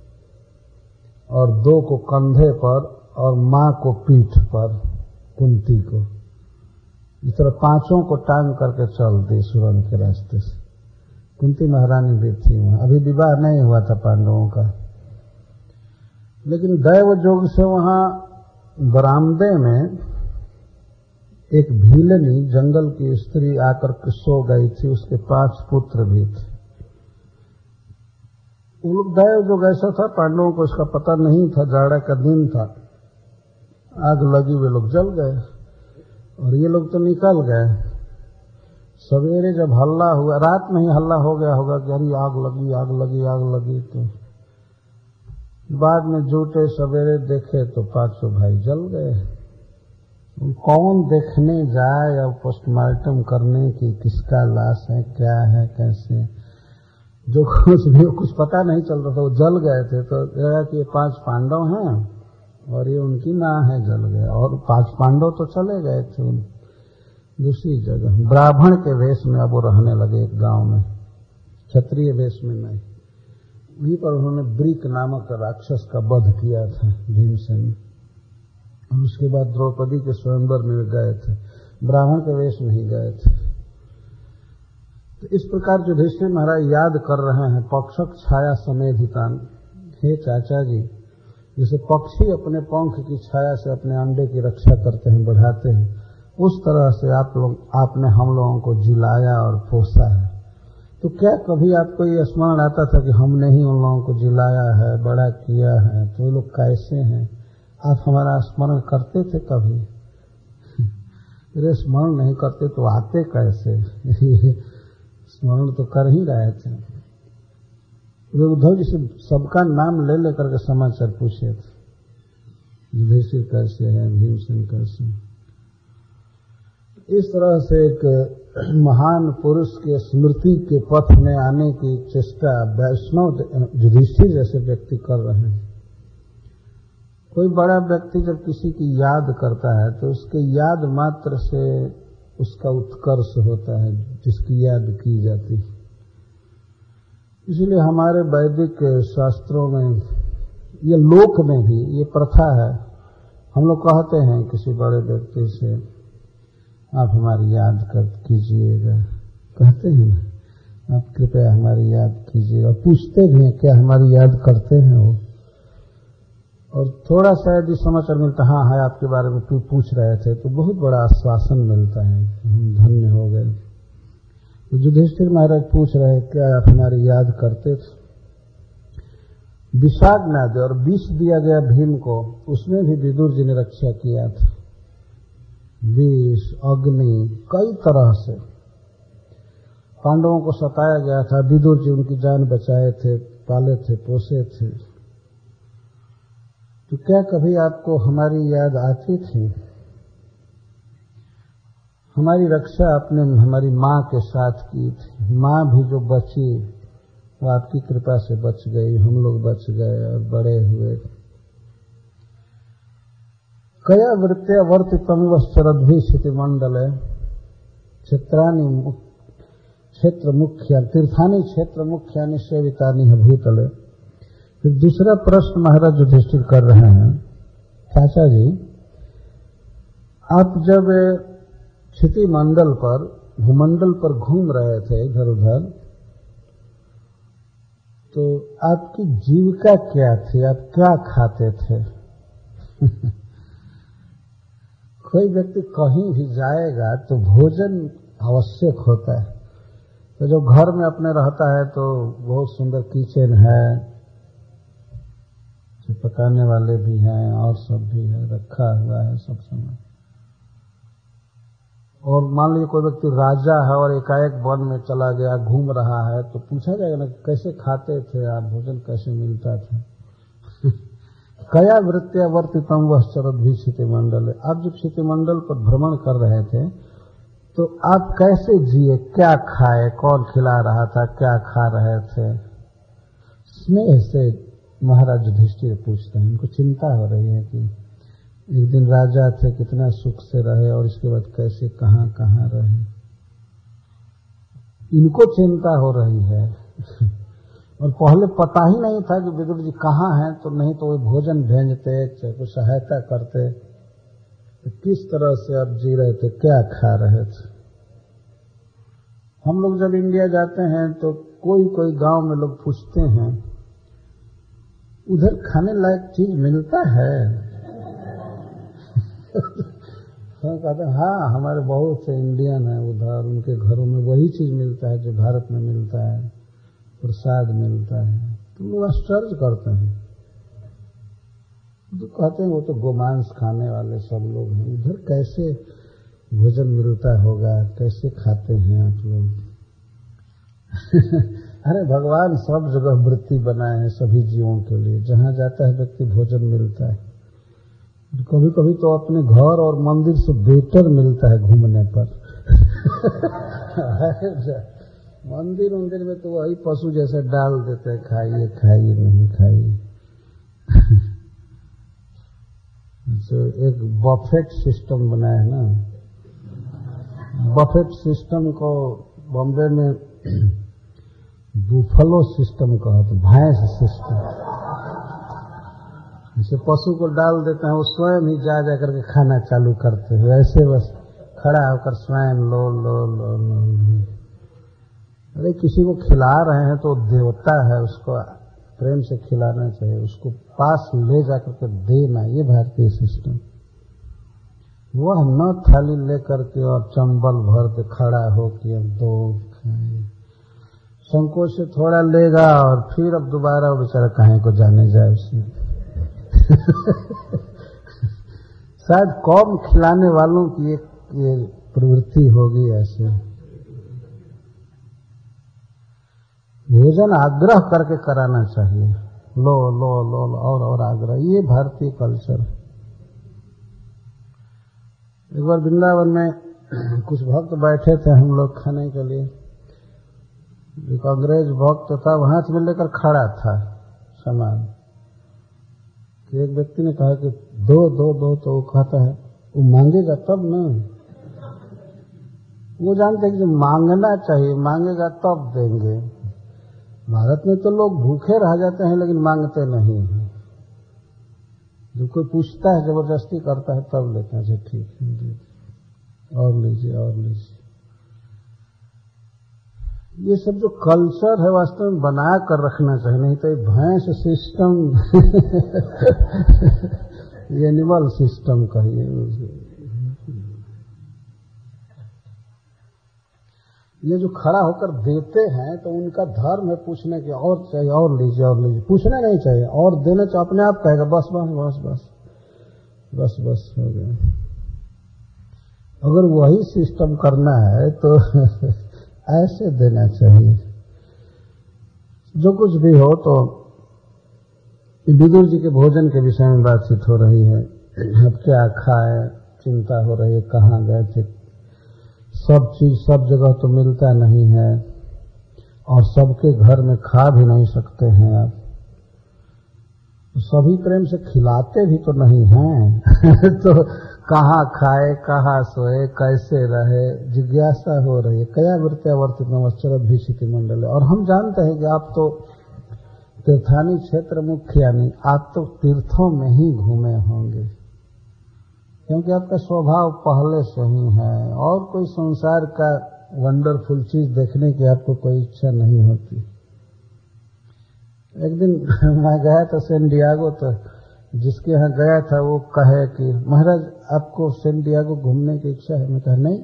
और दो को कंधे पर और मां को पीठ पर, कुंती को, इस तरह पांचों को टांग करके चल दी सुरंग के रास्ते से। कुंती महारानी भी थी वहां, अभी विवाह नहीं हुआ था पांडवों का, लेकिन दैव जोग से वहां बरामदे में एक भीलनी जंगल की स्त्री आकर के सो गई थी, उसके पांच पुत्र भी थे। वो लोग दैव जोग ऐसा था, पांडवों को इसका पता नहीं था, जाड़ा का दिन था, आग लगी, वे लोग जल गए और ये लोग तो निकल गए। सवेरे जब हल्ला हुआ, रात में ही हल्ला हो गया होगा कि अरे आग लगी आग लगी आग लगी, तो बाद में जुटे, सवेरे देखे तो पांचों भाई जल गए। कौन देखने जाए और पोस्टमार्टम करने की किसका लाश है, क्या है, कैसे, जो कुछ भी कुछ पता नहीं चल रहा था, वो जल गए थे। तो लगा कि ये पांच पांडव हैं और ये उनकी मां है, जल गए। और पांच पांडव तो चले गए थे दूसरी जगह, ब्राह्मण के वेश में अब वो रहने लगे एक गांव में, क्षत्रिय वेश में नहीं। वहीं पर उन्होंने ब्रीक नामक राक्षस का वध किया था भीमसेन, और उसके बाद द्रौपदी के स्वयंवर में गए थे, ब्राह्मण के वेश में ही गए थे। तो इस प्रकार युधिष्ठिर महाराज याद कर रहे हैं, पक्षक छाया समेधितान, हे चाचा जी, जैसे पक्षी अपने पंख की छाया से अपने अंडे की रक्षा करते हैं, बढ़ाते हैं, उस तरह से आप लोग आपने हम लोगों को जिलाया और पोसा है। तो क्या कभी आपको ये स्मरण आता था कि हमने ही उन लोगों को जिलाया है, बड़ा किया है, तो ये लोग कैसे हैं? आप हमारा स्मरण करते थे कभी? अरे स्मरण नहीं करते तो आते कैसे? स्मरण तो कर ही रहे थे। वे उद्धव जी से सबका नाम ले लेकर के समाचार पूछे थे, युधिष्ठिर कैसे है, भीमसेन कैसे। इस तरह से एक महान पुरुष के स्मृति के पथ में आने की चेष्टा वैष्णव युधिष्ठिर जैसे व्यक्ति कर रहे हैं। कोई बड़ा व्यक्ति जब किसी की याद करता है तो उसके याद मात्र से उसका उत्कर्ष होता है, जिसकी याद की जाती है। इसलिए हमारे वैदिक शास्त्रों में, ये लोक में भी ये प्रथा है। हम लोग कहते हैं किसी बड़े व्यक्ति से, आप हमारी याद कर कीजिएगा, कहते हैं ना, आप कृपया हमारी याद कीजिएगा। पूछते भी हैं क्या हमारी याद करते हैं वो, और थोड़ा सा यदि समाचार मिलता, हाँ है आपके बारे में पूछ रहे थे, तो बहुत बड़ा आश्वासन मिलता है, हम धन्य हो गए। तो युधिष्ठिर महाराज पूछ रहे क्या आप हमारी याद करते थे? विषाद ना दे, और विष दिया गया भीम को, उसमें भी विदुर जी ने रक्षा किया था। विष, अग्नि, कई तरह से पांडवों को सताया गया था, विदुर जी उनकी जान बचाए थे, पाले थे, पोसे थे। तो क्या कभी आपको हमारी याद आती थी? हमारी रक्षा आपने हमारी माँ के साथ की थी, माँ भी जो बची वो आपकी कृपा से बच गई, हम लोग बच गए और बड़े हुए। कया वृत्त्या वर्तितम वश्चरद्भि स्थिति मंडले क्षेत्रानि क्षेत्र मुख्या तीर्थानि क्षेत्र मुख्यानि सेवितानि भूतले। फिर दूसरा प्रश्न महाराज युधिष्ठिर कर रहे हैं, चाचा जी आप जब क्षिति मंडल पर, भूमंडल पर घूम रहे थे इधर उधर, तो आपकी जीविका क्या थी, आप क्या खाते थे? कोई व्यक्ति कहीं भी जाएगा तो भोजन आवश्यक होता है। तो जब घर में अपने रहता है तो बहुत सुंदर किचन है, पकाने वाले भी हैं और सब भी है, रखा हुआ है सब समय। और मान लीजिए कोई व्यक्ति राजा है और एकाएक वन में चला गया, घूम रहा है, तो पूछा जाएगा ना कैसे खाते थे आप, भोजन कैसे मिलता था। कया वृत्तिया वर्तितम वह चरद भी क्षितिमंडल। आप जब क्षितिमंडल पर भ्रमण कर रहे थे तो आप कैसे जिए, क्या खाए, कौन खिला रहा था, क्या खा रहे थे। स्नेह से महाराज युधिष्ठिर पूछते हैं, उनको चिंता हो रही है कि एक दिन राजा थे, कितना सुख से रहे और इसके बाद कैसे कहां कहां रहे। इनको चिंता हो रही है। और पहले पता ही नहीं था कि विदुर जी कहाँ हैं, तो नहीं तो वो भोजन भेजते, चाहे कोई सहायता करते। तो किस तरह से आप जी रहे थे, क्या खा रहे थे। हम लोग जब इंडिया जाते हैं तो कोई कोई गांव में लोग पूछते हैं उधर खाने लायक चीज मिलता है। हम कहते हैं हाँ, हमारे बहुत से इंडियन हैं उधर, उनके घरों में वही चीज मिलता है जो भारत में मिलता है, प्रसाद मिलता है। तो लोग आश्चर्य करते हैं, तो कहते हैं वो तो गोमांस खाने वाले सब लोग हैं, उधर कैसे भोजन मिलता होगा, कैसे खाते हैं आप लोग। अरे भगवान सब जगह वृत्ति बनाए हैं सभी जीवों के लिए, जहां जाता है व्यक्ति भोजन मिलता है। कभी कभी तो अपने घर और मंदिर से बेटर मिलता है घूमने पर। मंदिर मंदिर में तो वही पशु जैसे डाल देते हैं, खाइए खाइए नहीं खाइए। तो एक बफेट सिस्टम बनाया है ना, बफेट सिस्टम को बॉम्बे में बुफलो सिस्टम कहा, तो भैंस सिस्टम। जैसे पशु को डाल देते हैं, वो स्वयं ही जा जा करके खाना चालू करते हैं, ऐसे बस खड़ा होकर स्वयं लो लो लो लो। अरे किसी को खिला रहे हैं तो देवता है, उसको प्रेम से खिलाना चाहिए, उसको पास ले जाकर के देना, ये भारतीय सिस्टम। वह न थाली लेकर के और चंबल भर के खड़ा हो कि अब दो खाए, संकोच से थोड़ा लेगा और फिर अब दोबारा वो बेचारा कहीं को जाने जाए उसमें। शायद कौम खिलाने वालों की एक ये प्रवृत्ति होगी ऐसे। भोजन आग्रह करके कराना चाहिए, लो लो लो लो और और आग्रह, ये भारतीय कल्चर। एक बार वृंदावन में कुछ भक्त बैठे थे हम लोग खाने के लिए, एक अंग्रेज भक्त था, वहां से लेकर खड़ा था सामान। एक व्यक्ति ने कहा कि दो दो दो, तो वो कहता है वो मांगेगा तब ना। वो जानते हैं कि मांगना चाहिए, मांगेगा तब देंगे। भारत में तो लोग भूखे रह जाते हैं लेकिन मांगते नहीं हैं। जब कोई पूछता है, जबरदस्ती करता है, तब लेते हैं, अच्छा ठीक है और लीजिए और लीजिए। ये सब जो कल्चर है वास्तव में बना कर रखना चाहिए, नहीं तो भैंस सिस्टम ये एनिमल सिस्टम कहिए। ये जो खड़ा होकर देते हैं तो उनका धर्म है पूछने के, और चाहिए और लीजिए और लीजिए, पूछना नहीं चाहिए, और देना चाहिए। अपने आप कहेगा बस बस बस बस बस बस हो गया। अगर वही सिस्टम करना है तो ऐसे देना चाहिए। जो कुछ भी हो, तो विदुर जी के भोजन के विषय में बातचीत हो रही है। अब क्या खाए, चिंता हो रही है, कहाँ गए थे। सब चीज सब जगह तो मिलता नहीं है और सबके घर में खा भी नहीं सकते हैं आप, सभी प्रेम से खिलाते भी तो नहीं हैं। तो कहाँ खाए, कहाँ सोए, कैसे रहे, जिज्ञासा हो रही है। कया वृत्तिया वर्तित नमश्चरद भी क्षितिमंडल। और हम जानते हैं कि आप तो तीर्थानी क्षेत्र मुख्यानी, आप तो तीर्थों में ही घूमे होंगे, क्योंकि आपका स्वभाव पहले से ही है और कोई संसार का वंडरफुल चीज देखने की आपको कोई इच्छा नहीं होती। एक दिन मैं गया था सैन डिएगो, तो जिसके यहाँ गया था वो कहे कि महाराज आपको सैन डिएगो घूमने की इच्छा है। मैं कहा नहीं,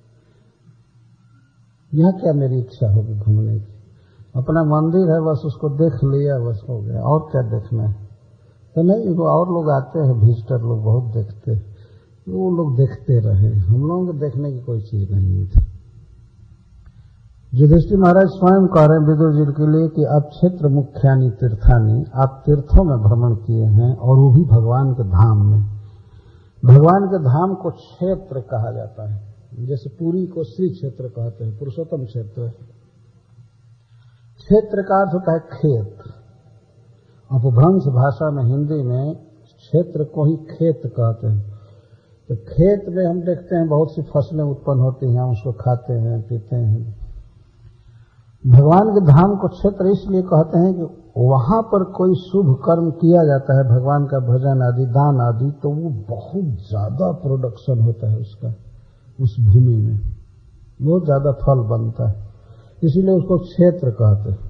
यहाँ क्या मेरी इच्छा होगी घूमने की, अपना मंदिर है बस उसको देख लिया, बस हो गया, और क्या देखना है। तो नहीं, वो और लोग आते हैं, विजिटर लोग बहुत देखते हैं, वो लोग देखते रहे, हम लोगों को देखने की कोई चीज नहीं थी। युधिष्ठिर महाराज स्वयं कह रहे हैं विदुर जी के लिए कि आप क्षेत्र मुख्यानि तीर्थानि, आप तीर्थों में भ्रमण किए हैं और वो भी भगवान के धाम में। भगवान के धाम को क्षेत्र कहा जाता है, जैसे पुरी को श्री क्षेत्र कहते हैं, पुरुषोत्तम क्षेत्र। क्षेत्र का अर्थ होता है खेत। अपभ्रंश भाषा में, हिंदी में क्षेत्र को ही खेत कहते हैं। तो खेत में हम देखते हैं बहुत सी फसलें उत्पन्न होती हैं, उसको खाते हैं, पीते हैं। भगवान के धाम को क्षेत्र इसलिए कहते हैं कि वहां पर कोई शुभ कर्म किया जाता है, भगवान का भजन आदि, दान आदि, तो वो बहुत ज्यादा प्रोडक्शन होता है उसका, उस भूमि में बहुत ज्यादा फल बनता है, इसीलिए उसको क्षेत्र कहते हैं।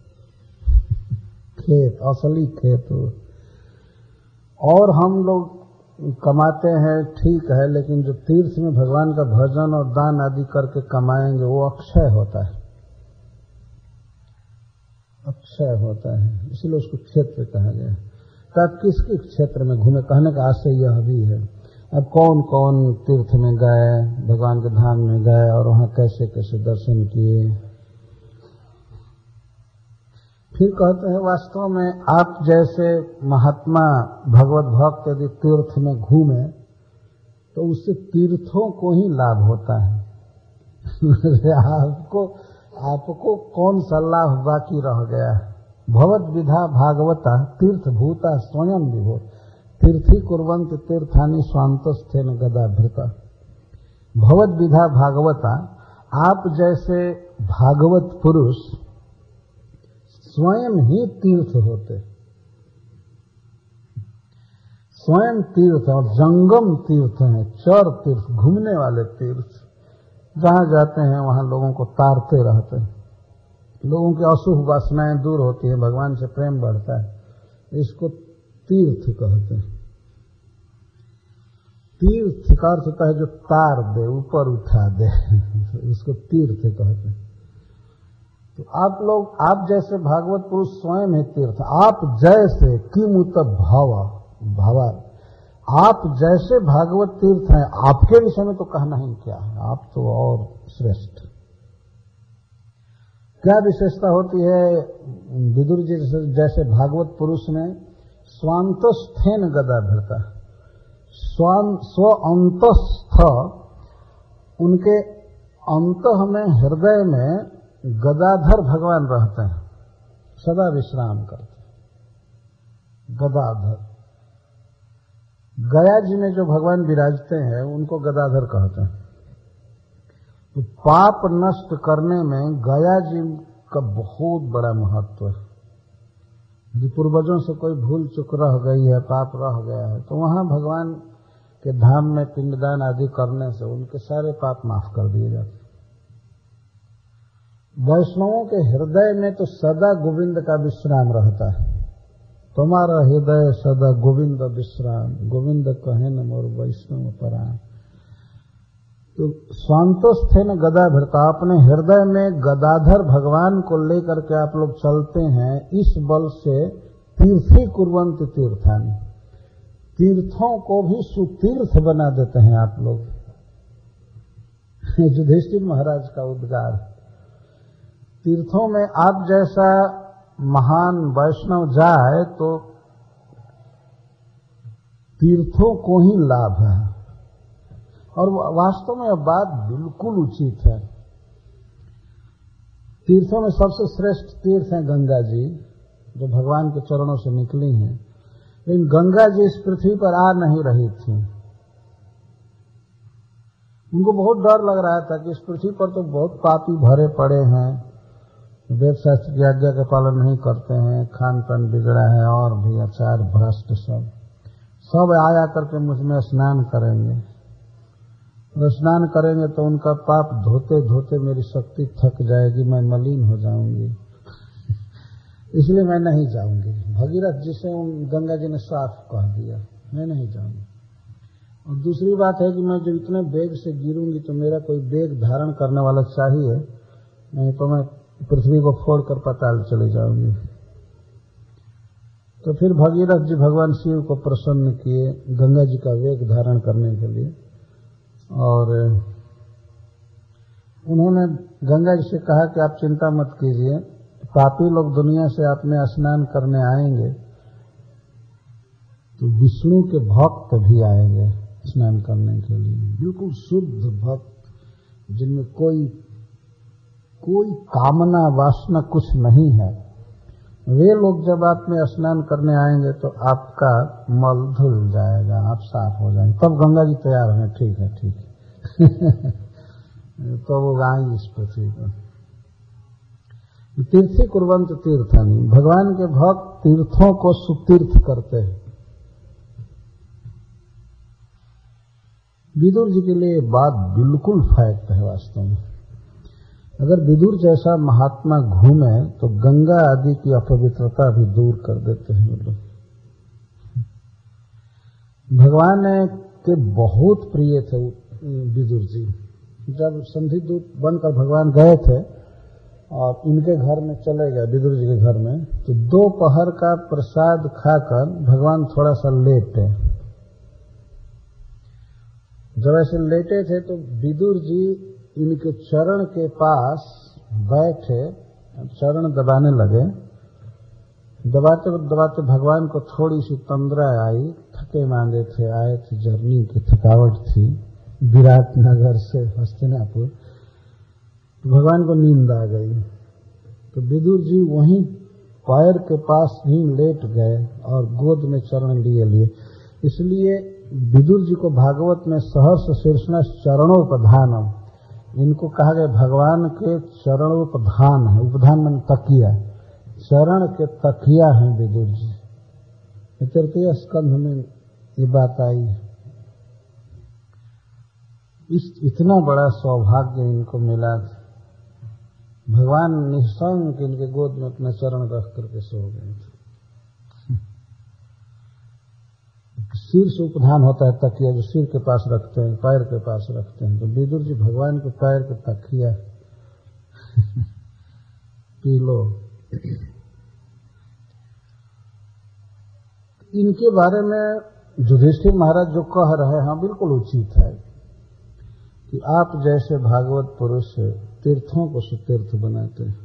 खेत, असली खेत। और हम लोग कमाते हैं, ठीक है, लेकिन जो तीर्थ में भगवान का भजन और दान आदि करके कमाएंगे वो अक्षय होता है, अक्षय होता है, इसलिए उसको क्षेत्र कहा गया। तो आप किस किस क्षेत्र में घूमे, कहने का आशय यह भी है। अब कौन कौन तीर्थ में गए, भगवान के धाम में गए और वहां कैसे कैसे दर्शन किए। फिर कहते हैं वास्तव में आप जैसे महात्मा भगवत भक्त यदि तीर्थ में घूमे तो उससे तीर्थों को ही लाभ होता है। आपको आपको कौन सा लाभ बाकी रह गया है। भगवत विधा भागवता तीर्थ भूता स्वयं विभो तीर्थी कुर्वंत तीर्थानि स्वांतस्थेन गदाभृता। भगवत विधा भागवता, आप जैसे भागवत पुरुष स्वयं ही तीर्थ होते, स्वयं तीर्थ और जंगम तीर्थ हैं, चर तीर्थ, घूमने वाले तीर्थ, जहां जाते हैं वहां लोगों को तारते रहते हैं, लोगों की अशुभ वासनाएं दूर होती है, भगवान से प्रेम बढ़ता है, इसको तीर्थ कहते हैं। तीर्थ का अर्थ होता है जो तार दे, ऊपर उठा दे, इसको तीर्थ कहते हैं। तो आप लोग, आप जैसे भागवत पुरुष स्वयं है तीर्थ। आप जैसे किमुत भव भवा, आप जैसे भागवत तीर्थ हैं, आपके विषय में तो कहना ही क्या है, आप तो और श्रेष्ठ। क्या विशेषता होती है विदुर जी जैसे भागवत पुरुष में? स्वांतस्थेन गदाभृता, स्व अंतस्थ, उनके अंतः में, हृदय में गदाधर भगवान रहते हैं, सदा विश्राम करते। गदाधर, गया जी में जो भगवान विराजते हैं उनको गदाधर कहते हैं। तो पाप नष्ट करने में गया जी का बहुत बड़ा महत्व है। यदि पूर्वजों से कोई भूल चूक रह गई है, पाप रह गया है, तो वहां भगवान के धाम में पिंडदान आदि करने से उनके सारे पाप माफ कर दिए जाते। वैष्णवों के हृदय में तो सदा गोविंद का विश्राम रहता है। तुम्हारा हृदय सदा गोविंद विश्राम, गोविंद कहे न मोर वैष्णव पराण। तो स्वांतस्थेन गदाभृता, अपने हृदय में गदाधर भगवान को लेकर के आप लोग चलते हैं, इस बल से तीर्थी कुर्वंत तीर्थानि, तीर्थों को भी सुतीर्थ बना देते हैं आप लोग। युधिष्ठिर महाराज का उद्गार, तीर्थों में आप जैसा महान वैष्णव जाए तो तीर्थों को ही लाभ है। और वास्तव में यह बात बिल्कुल उचित है। तीर्थों में सबसे श्रेष्ठ तीर्थ है गंगा जी, जो भगवान के चरणों से निकली हैं। लेकिन गंगा जी इस पृथ्वी पर आ नहीं रही थी। उनको बहुत डर लग रहा था कि इस पृथ्वी पर तो बहुत पापी भरे पड़े हैं, वेद शास्त्र की आज्ञा का पालन नहीं करते हैं, खान पान बिगड़ा है, और भी आचार भ्रष्ट, सब सब आया करके मुझ में स्नान करेंगे, और स्नान करेंगे तो उनका पाप धोते धोते मेरी शक्ति थक जाएगी, मैं मलिन हो जाऊंगी, इसलिए मैं नहीं जाऊंगी। भगीरथ जी से उन गंगा जी ने साफ कह दिया, मैं नहीं जाऊंगी। और दूसरी बात है कि मैं जब इतने वेग से गिरूंगी तो मेरा कोई वेग धारण करने वाला चाहिए, नहीं तो मैं पृथ्वी को फोड़कर पाताल चले जाऊंगी। तो फिर भगीरथ जी भगवान शिव को प्रसन्न किए गंगा जी का वेग धारण करने के लिए, और उन्होंने गंगा जी से कहा कि आप चिंता मत कीजिए, पापी लोग दुनिया से आप में स्नान करने आएंगे तो विष्णु के भक्त भी आएंगे स्नान करने के लिए, बिल्कुल शुद्ध भक्त जिनमें कोई कोई कामना वासना कुछ नहीं है। वे लोग जब आप में स्नान करने आएंगे तो आपका मल धुल जाएगा, आप साफ हो जाएंगे। तब गंगा जी तैयार हैं, ठीक है ठीक है तो वो आएंगे इस पृथ्वी पर। तीर्थी कुर्वंत तीर्थानी, भगवान के भक्त तीर्थों को सुतीर्थ करते हैं। विदुर जी के लिए बात बिल्कुल फैक्ट है वास्तव में। अगर विदुर जैसा महात्मा घूमे तो गंगा आदि की अपवित्रता भी दूर कर देते हैं वो लोग। भगवान के बहुत प्रिय थे विदुर जी। जब संधि दूत बनकर भगवान गए थे और इनके घर में चले गए, विदुर जी के घर में, तो दोपहर का प्रसाद खाकर भगवान थोड़ा सा लेटे। जब ऐसे लेटे थे तो विदुर जी इनके चरण के पास बैठे, चरण दबाने लगे। दबाते दबाते भगवान को थोड़ी सी तंद्रा आई, थके मांदे थे, आए थे, जर्नी की थकावट थी विराटनगर से हस्तिनापुर, भगवान को नींद आ गई। तो विदुर जी वहीं पैर के पास ही लेट गए और गोद में चरण लिए लिए। इसलिए विदुर जी को भागवत में सहर्ष शीर्षण चरणोपधानम, इनको कहा गया भगवान के चरणोपधान है। उपधान मन तकिया, चरण के तकिया हैं विदुर जी। तृतीय स्कंध में ये बात आई। इस इतना बड़ा सौभाग्य इनको मिला, भगवान निःसंग इनके गोद में अपना चरण रख करके सो गए थे। शीर्ष उपधान होता है तकिया, जो सिर के पास रखते हैं, पैर के पास रखते हैं, तो विदुर जी भगवान के पैर के तकिया पी लो। इनके बारे में युधिष्ठिर महाराज जो कह रहे हैं बिल्कुल उचित है कि आप जैसे भागवत पुरुष तीर्थों को सुतीर्थ बनाते हैं।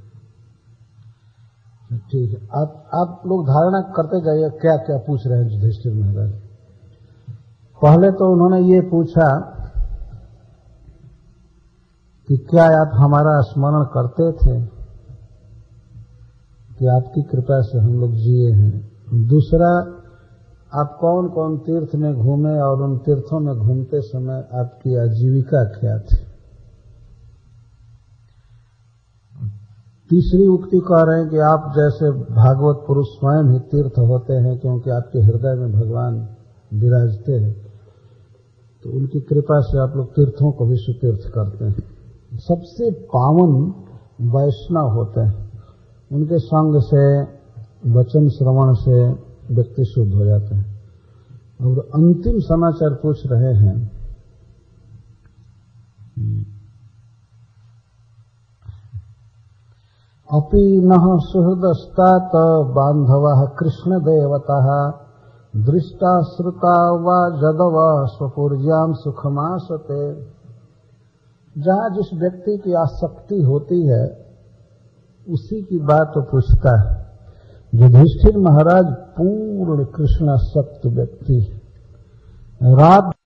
ठीक है, आप आप लोग धारणा करते जाइए क्या क्या पूछ रहे हैं युधिष्ठिर महाराज। पहले तो उन्होंने ये पूछा कि क्या आप हमारा स्मरण करते थे कि आपकी कृपा से हम लोग जिए हैं। दूसरा, आप कौन कौन तीर्थ में घूमे और उन तीर्थों में घूमते समय आपकी आजीविका क्या थी। तीसरी उक्ति कह रहे हैं कि आप जैसे भागवत पुरुष स्वयं ही तीर्थ होते हैं, क्योंकि आपके हृदय में भगवान विराजते हैं, तो उनकी कृपा से आप लोग तीर्थों को भी सुतीर्थ करते हैं। सबसे पावन वैष्णव होते हैं, उनके संग से, वचन श्रवण से व्यक्ति शुद्ध हो जाते हैं। और अंतिम समाचार पूछ रहे हैं, अपि नः सुहृदस्तात बांधवः कृष्ण देवतः दृष्टा श्रुता वा जदव स्वपुर्याम सुखमासते। जहां जिस व्यक्ति की आसक्ति होती है उसी की बात तो पूछता है। युधिष्ठिर महाराज पूर्ण कृष्णासक्त व्यक्ति, रात